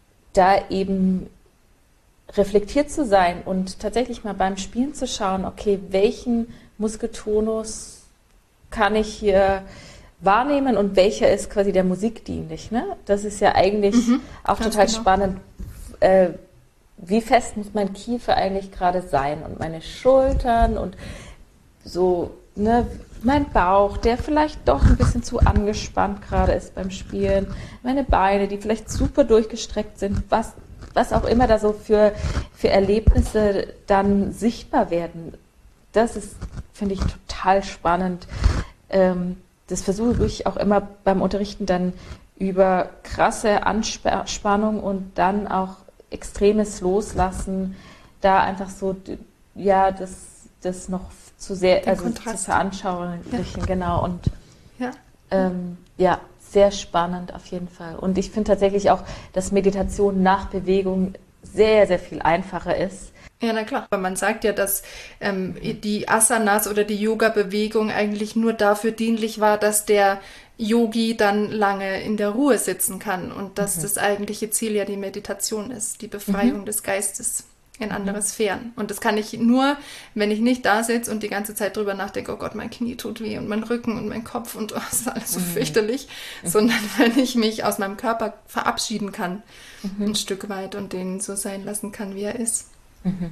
da eben reflektiert zu sein und tatsächlich mal beim Spielen zu schauen, okay, welchen Muskeltonus kann ich hier wahrnehmen und welcher ist quasi der Musik dienlich. Ne? Das ist ja eigentlich mhm, auch total genau. spannend. Äh, wie fest muss mein Kiefer eigentlich gerade sein und meine Schultern und so, ne, mein Bauch, der vielleicht doch ein bisschen zu angespannt gerade ist beim Spielen, meine Beine, die vielleicht super durchgestreckt sind, was was auch immer da so für, für Erlebnisse dann sichtbar werden. Das ist, finde ich, total spannend. Ähm, das versuche ich auch immer beim Unterrichten dann über krasse Anspannung und dann auch extremes Loslassen, da einfach so, ja, das, das noch zu sehr, Den also Kontrast. zu veranschaulichen, ja. Genau, und ja. Ähm, ja, sehr spannend auf jeden Fall. Und ich finde tatsächlich auch, dass Meditation nach Bewegung sehr, sehr viel einfacher ist. Ja, na klar. Aber man sagt ja, dass ähm, die Asanas oder die Yoga-Bewegung eigentlich nur dafür dienlich war, dass der Yogi dann lange in der Ruhe sitzen kann und dass mhm. das eigentliche Ziel ja die Meditation ist, die Befreiung mhm. des Geistes in andere mhm. Sphären. Und das kann ich nur, wenn ich nicht da sitze und die ganze Zeit drüber nachdenke, oh Gott, mein Knie tut weh und mein Rücken und mein Kopf und oh, das ist alles so mhm. fürchterlich, mhm. sondern wenn ich mich aus meinem Körper verabschieden kann, mhm. ein Stück weit und den so sein lassen kann, wie er ist. Mhm.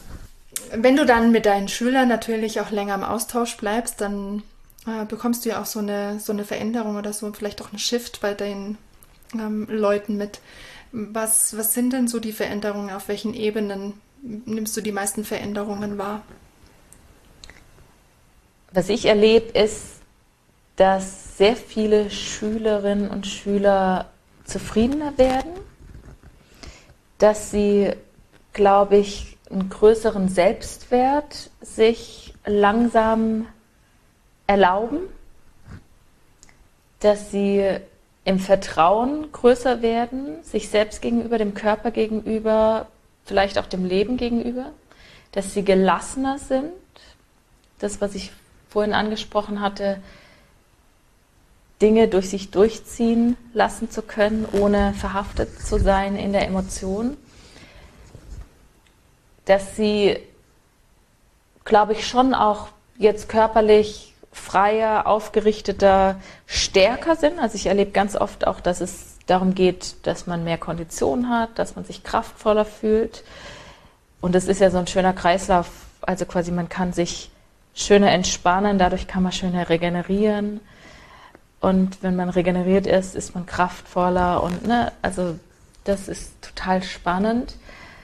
Wenn du dann mit deinen Schülern natürlich auch länger im Austausch bleibst, dann äh, bekommst du ja auch so eine, so eine Veränderung oder so, vielleicht auch einen Shift bei den ähm, Leuten mit. Was, was sind denn so die Veränderungen? Auf welchen Ebenen nimmst du die meisten Veränderungen wahr? Was ich erlebe, ist, dass sehr viele Schülerinnen und Schüler zufriedener werden, dass sie, glaube ich, einen größeren Selbstwert sich langsam erlauben, dass sie im Vertrauen größer werden, sich selbst gegenüber, dem Körper gegenüber, vielleicht auch dem Leben gegenüber, dass sie gelassener sind, das, was ich vorhin angesprochen hatte, Dinge durch sich durchziehen lassen zu können, ohne verhaftet zu sein in der Emotion, dass sie, glaube ich, schon auch jetzt körperlich freier, aufgerichteter, stärker sind. Also ich erlebe ganz oft auch, dass es darum geht, dass man mehr Kondition hat, dass man sich kraftvoller fühlt. Und das ist ja so ein schöner Kreislauf. Also quasi man kann sich schöner entspannen, dadurch kann man schöner regenerieren. Und wenn man regeneriert ist, ist man kraftvoller. Und ne, also das ist total spannend.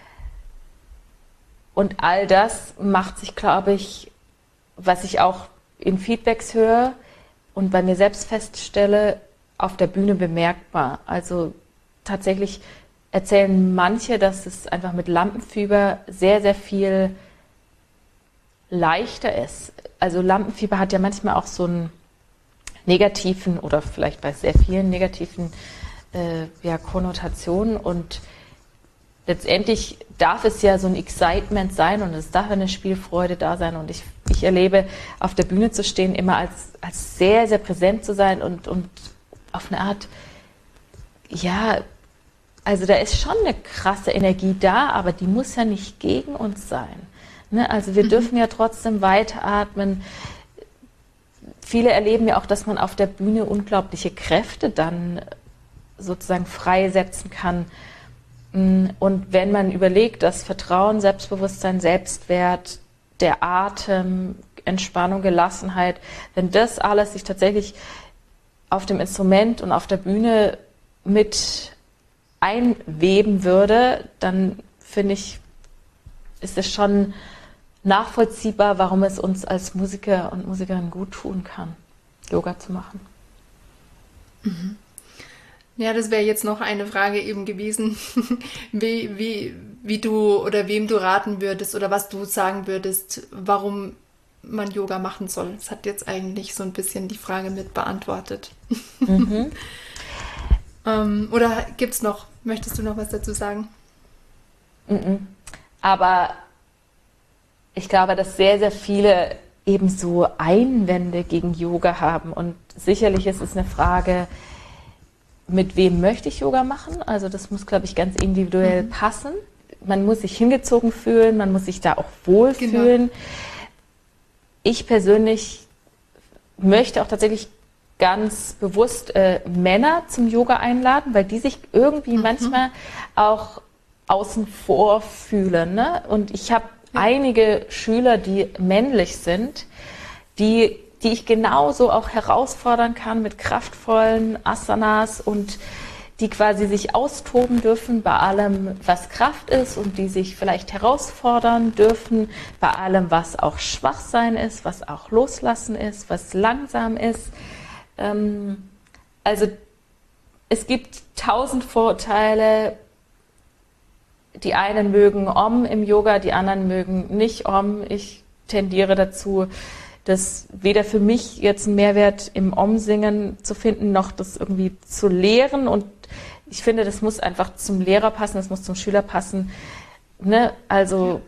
Und all das macht sich, glaube ich, was ich auch in Feedbacks höre und bei mir selbst feststelle, auf der Bühne bemerkbar. Also tatsächlich erzählen manche, dass es einfach mit Lampenfieber sehr, sehr viel leichter ist. Also Lampenfieber hat ja manchmal auch so einen negativen oder vielleicht bei sehr vielen negativen äh, ja, Konnotationen und letztendlich darf es ja so ein Excitement sein und es darf eine Spielfreude da sein und ich, ich erlebe, auf der Bühne zu stehen, immer als, als sehr, sehr präsent zu sein und, und auf eine Art, ja, also da ist schon eine krasse Energie da, aber die muss ja nicht gegen uns sein. Ne? Also wir mhm. dürfen ja trotzdem weiteratmen. Viele erleben ja auch, dass man auf der Bühne unglaubliche Kräfte dann sozusagen freisetzen kann. Und wenn man überlegt, dass Vertrauen, Selbstbewusstsein, Selbstwert, der Atem, Entspannung, Gelassenheit, wenn das alles sich tatsächlich auf dem Instrument und auf der Bühne mit einweben würde, dann finde ich, ist es schon nachvollziehbar, warum es uns als Musiker und Musikerin gut tun kann, Yoga zu machen. Mhm. Ja, das wäre jetzt noch eine Frage eben gewesen, wie, wie, wie du oder wem du raten würdest oder was du sagen würdest, warum man Yoga machen soll. Das hat jetzt eigentlich so ein bisschen die Frage mit beantwortet. Mhm. ähm, oder gibt's noch, möchtest du noch was dazu sagen? Mhm. Aber ich glaube, dass sehr, sehr viele eben so Einwände gegen Yoga haben und sicherlich ist es eine Frage, mit wem möchte ich Yoga machen? Also das muss, glaube ich, ganz individuell mhm. passen. Man muss sich hingezogen fühlen, man muss sich da auch wohlfühlen. Genau. Ich persönlich möchte auch tatsächlich ganz bewusst äh, Männer zum Yoga einladen, weil die sich irgendwie mhm. manchmal auch außen vor fühlen. Ne? Und ich habe ja. einige Schüler, die männlich sind, die die ich genauso auch herausfordern kann mit kraftvollen Asanas und die quasi sich austoben dürfen bei allem, was Kraft ist und die sich vielleicht herausfordern dürfen bei allem, was auch Schwachsein ist, was auch Loslassen ist, was langsam ist. Ähm, also es gibt tausend Vorurteile. Die einen mögen Om im Yoga, die anderen mögen nicht Om. Ich tendiere dazu, das weder für mich jetzt einen Mehrwert im Om-Singen zu finden, noch das irgendwie zu lehren. Und ich finde, das muss einfach zum Lehrer passen, das muss zum Schüler passen. Ne? Also,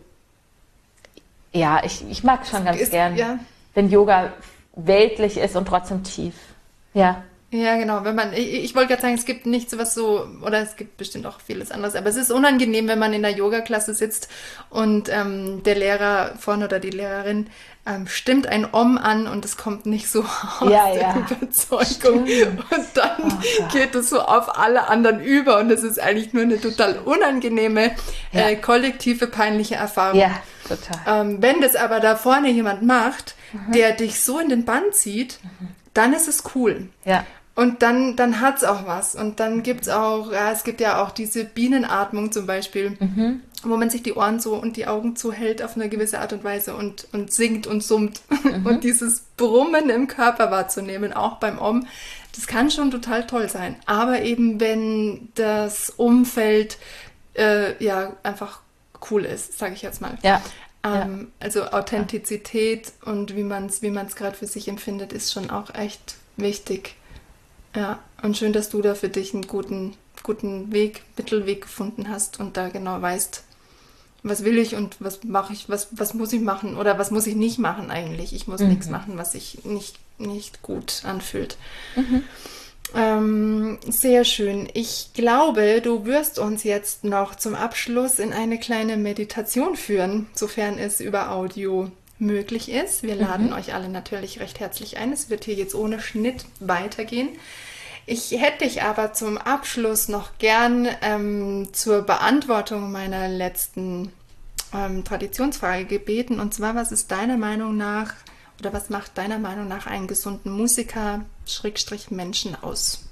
ja, ich, ich mag schon ganz ist, gern, ja. wenn Yoga weltlich ist und trotzdem tief. Ja. Ja, genau. Wenn man, ich, ich wollte gerade sagen, es gibt nichts, was so, oder es gibt bestimmt auch vieles anderes, aber es ist unangenehm, wenn man in der Yoga-Klasse sitzt und ähm, der Lehrer vorne oder die Lehrerin ähm, stimmt ein Om an und es kommt nicht so aus ja, der ja. Überzeugung. Stimmt. Und dann oh, geht es so auf alle anderen über und es ist eigentlich nur eine total unangenehme, ja. äh, kollektive, peinliche Erfahrung. Ja, total. Ähm, wenn das aber da vorne jemand macht, mhm. der dich so in den Bann zieht, mhm. dann ist es cool. Ja. Und dann, dann hat's auch was. Und dann gibt's auch, ja, es gibt ja auch diese Bienenatmung zum Beispiel, mhm. wo man sich die Ohren so und die Augen zuhält auf eine gewisse Art und Weise und, und singt und summt. Mhm. Und dieses Brummen im Körper wahrzunehmen, auch beim Om, das kann schon total toll sein. Aber eben, wenn das Umfeld, äh, ja, einfach cool ist, sage ich jetzt mal. Ja. Ähm, ja. Also Authentizität ja. und wie man es wie man's gerade für sich empfindet, ist schon auch echt wichtig. Ja, und schön, dass du da für dich einen guten, guten Weg, Mittelweg gefunden hast und da genau weißt, was will ich und was mache ich, was, was muss ich machen oder was muss ich nicht machen eigentlich. Ich muss mhm. nichts machen, was sich nicht, nicht gut anfühlt. Mhm. Ähm, sehr schön. Ich glaube, du wirst uns jetzt noch zum Abschluss in eine kleine Meditation führen, sofern es über Audio möglich ist. Wir laden mhm. euch alle natürlich recht herzlich ein. Es wird hier jetzt ohne Schnitt weitergehen. Ich hätte dich aber zum Abschluss noch gern ähm, zur Beantwortung meiner letzten ähm, Traditionsfrage gebeten. Und zwar, was ist deiner Meinung nach oder was macht deiner Meinung nach einen gesunden Musiker, Schrägstrich Menschen aus?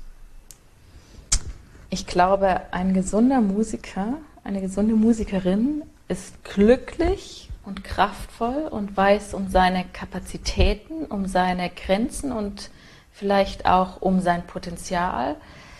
Ich glaube, ein gesunder Musiker, eine gesunde Musikerin ist glücklich und kraftvoll und weiß um seine Kapazitäten, um seine Grenzen und vielleicht auch um sein Potenzial.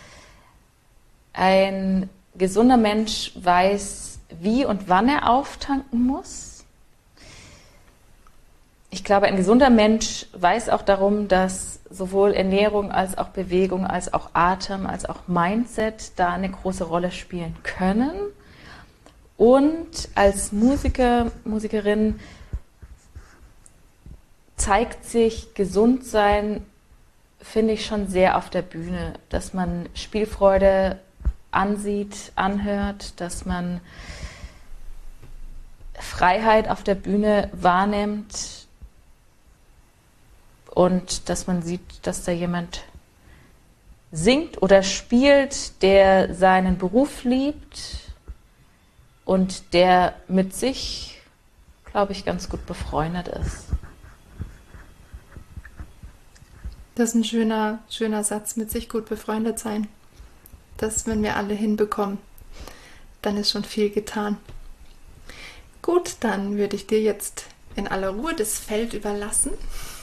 Ein gesunder Mensch weiß, wie und wann er auftanken muss. ich glaube, ein gesunder Mensch weiß auch darum, dass sowohl Ernährung als auch Bewegung, als auch Atem, als auch Mindset da eine große Rolle spielen können. Und als Musiker, Musikerin zeigt sich Gesundsein, finde ich, schon sehr auf der Bühne, dass man Spielfreude ansieht, anhört, dass man Freiheit auf der Bühne wahrnimmt und dass man sieht, dass da jemand singt oder spielt, der seinen Beruf liebt und der mit sich, glaube ich, ganz gut befreundet ist. Das ist ein schöner, schöner Satz, mit sich gut befreundet sein. Das, wenn wir alle hinbekommen, dann ist schon viel getan. Gut, dann würde ich dir jetzt in aller Ruhe das Feld überlassen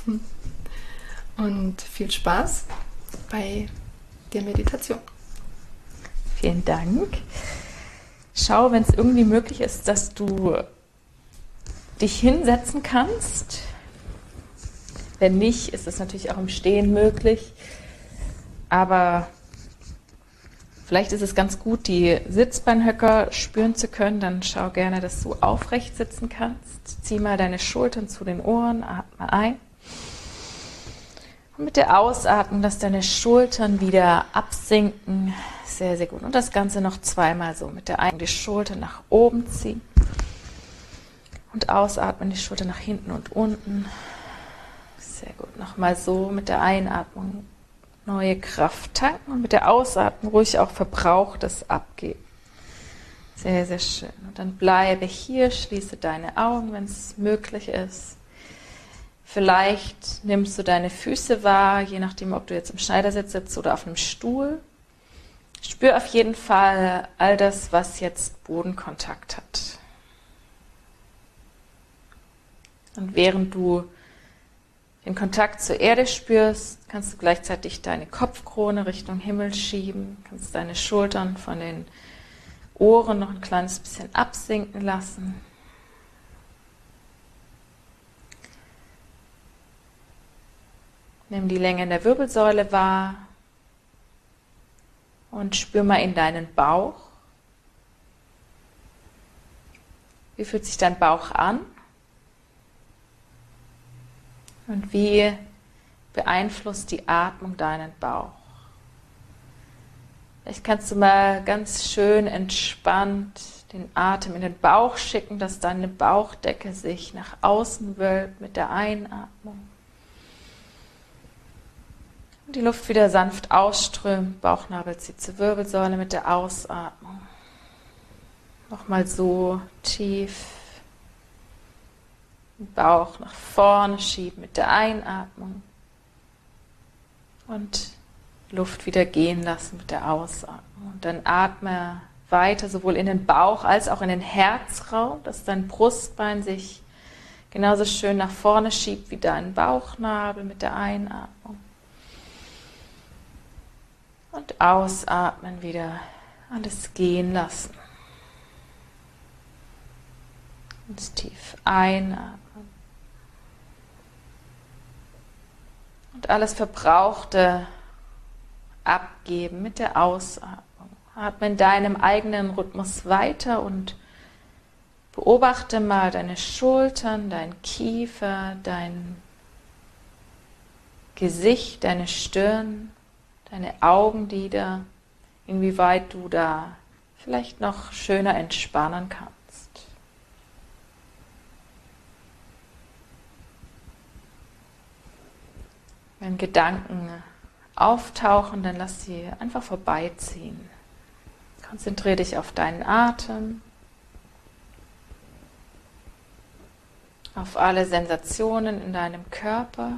und viel Spaß bei der Meditation. Vielen Dank. Schau, wenn es irgendwie möglich ist, dass du dich hinsetzen kannst. Wenn nicht, ist es natürlich auch im Stehen möglich. Aber vielleicht ist es ganz gut, die Sitzbeinhöcker spüren zu können. Dann schau gerne, dass du aufrecht sitzen kannst. Zieh mal deine Schultern zu den Ohren, atme ein. Und mit der Ausatmung, dass deine Schultern wieder absinken. Sehr, sehr gut. Und das Ganze noch zweimal so. Mit der Einatmung die Schultern nach oben ziehen. Und ausatmen, die Schultern nach hinten und unten. Sehr gut. Nochmal so mit der Einatmung neue Kraft tanken und mit der Ausatmung ruhig auch Verbrauchtes abgeben. Sehr, sehr schön. Und dann bleibe hier, schließe deine Augen, wenn es möglich ist. Vielleicht nimmst du deine Füße wahr, je nachdem, ob du jetzt im Schneidersitz sitzt oder auf einem Stuhl. Spür auf jeden Fall all das, was jetzt Bodenkontakt hat. Und während du den Kontakt zur Erde spürst, kannst du gleichzeitig deine Kopfkrone Richtung Himmel schieben, kannst deine Schultern von den Ohren noch ein kleines bisschen absinken lassen. Nimm die Länge in der Wirbelsäule wahr und spür mal in deinen Bauch. Wie fühlt sich dein Bauch an? Und wie beeinflusst die Atmung deinen Bauch? Vielleicht kannst du mal ganz schön entspannt den Atem in den Bauch schicken, dass deine Bauchdecke sich nach außen wölbt mit der Einatmung. Und die Luft wieder sanft ausströmt, Bauchnabel zieht zur Wirbelsäule mit der Ausatmung. Nochmal so tief. Den Bauch nach vorne schieben mit der Einatmung und Luft wieder gehen lassen mit der Ausatmung. Und dann atme weiter, sowohl in den Bauch als auch in den Herzraum, dass dein Brustbein sich genauso schön nach vorne schiebt wie dein Bauchnabel mit der Einatmung. Und ausatmen wieder, alles gehen lassen. Und tief einatmen. Und alles Verbrauchte abgeben mit der Ausatmung. Atme in deinem eigenen Rhythmus weiter und beobachte mal deine Schultern, dein Kiefer, dein Gesicht, deine Stirn, deine Augenlider, inwieweit du da vielleicht noch schöner entspannen kannst. Wenn Gedanken auftauchen, dann lass sie einfach vorbeiziehen. Konzentriere dich auf deinen Atem, auf alle Sensationen in deinem Körper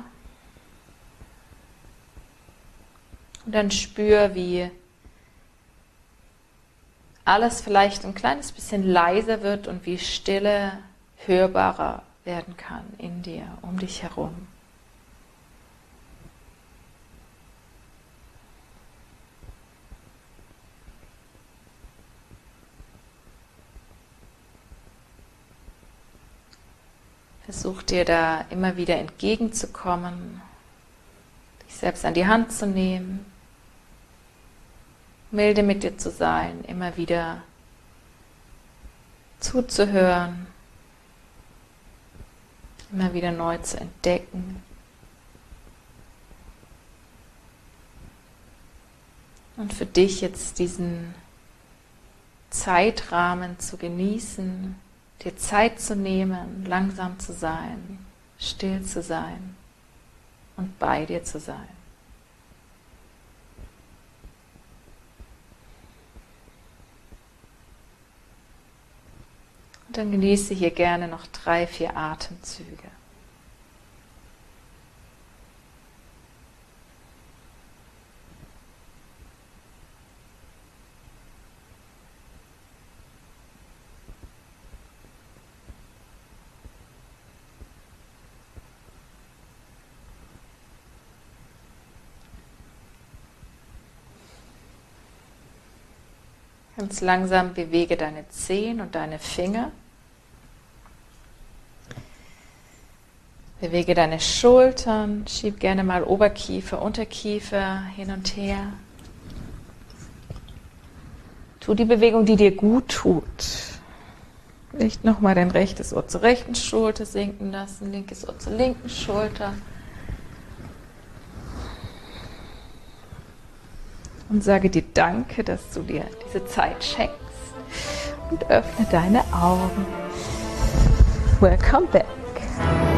und dann spür, wie alles vielleicht ein kleines bisschen leiser wird und wie Stille hörbarer werden kann in dir, um dich herum. Versuch dir da immer wieder entgegenzukommen, dich selbst an die Hand zu nehmen, milde mit dir zu sein, immer wieder zuzuhören, immer wieder neu zu entdecken. Und für dich jetzt diesen Zeitrahmen zu genießen, dir Zeit zu nehmen, langsam zu sein, still zu sein und bei dir zu sein. Und dann genieße hier gerne noch drei, vier Atemzüge. Ganz langsam bewege deine Zehen und deine Finger. Bewege deine Schultern, schieb gerne mal Oberkiefer, Unterkiefer hin und her. Tu die Bewegung, die dir gut tut. Vielleicht nochmal dein rechtes Ohr zur rechten Schulter sinken lassen, linkes Ohr zur linken Schulter. Und sage dir Danke, dass du dir diese Zeit schenkst. Und öffne deine Augen. Welcome back.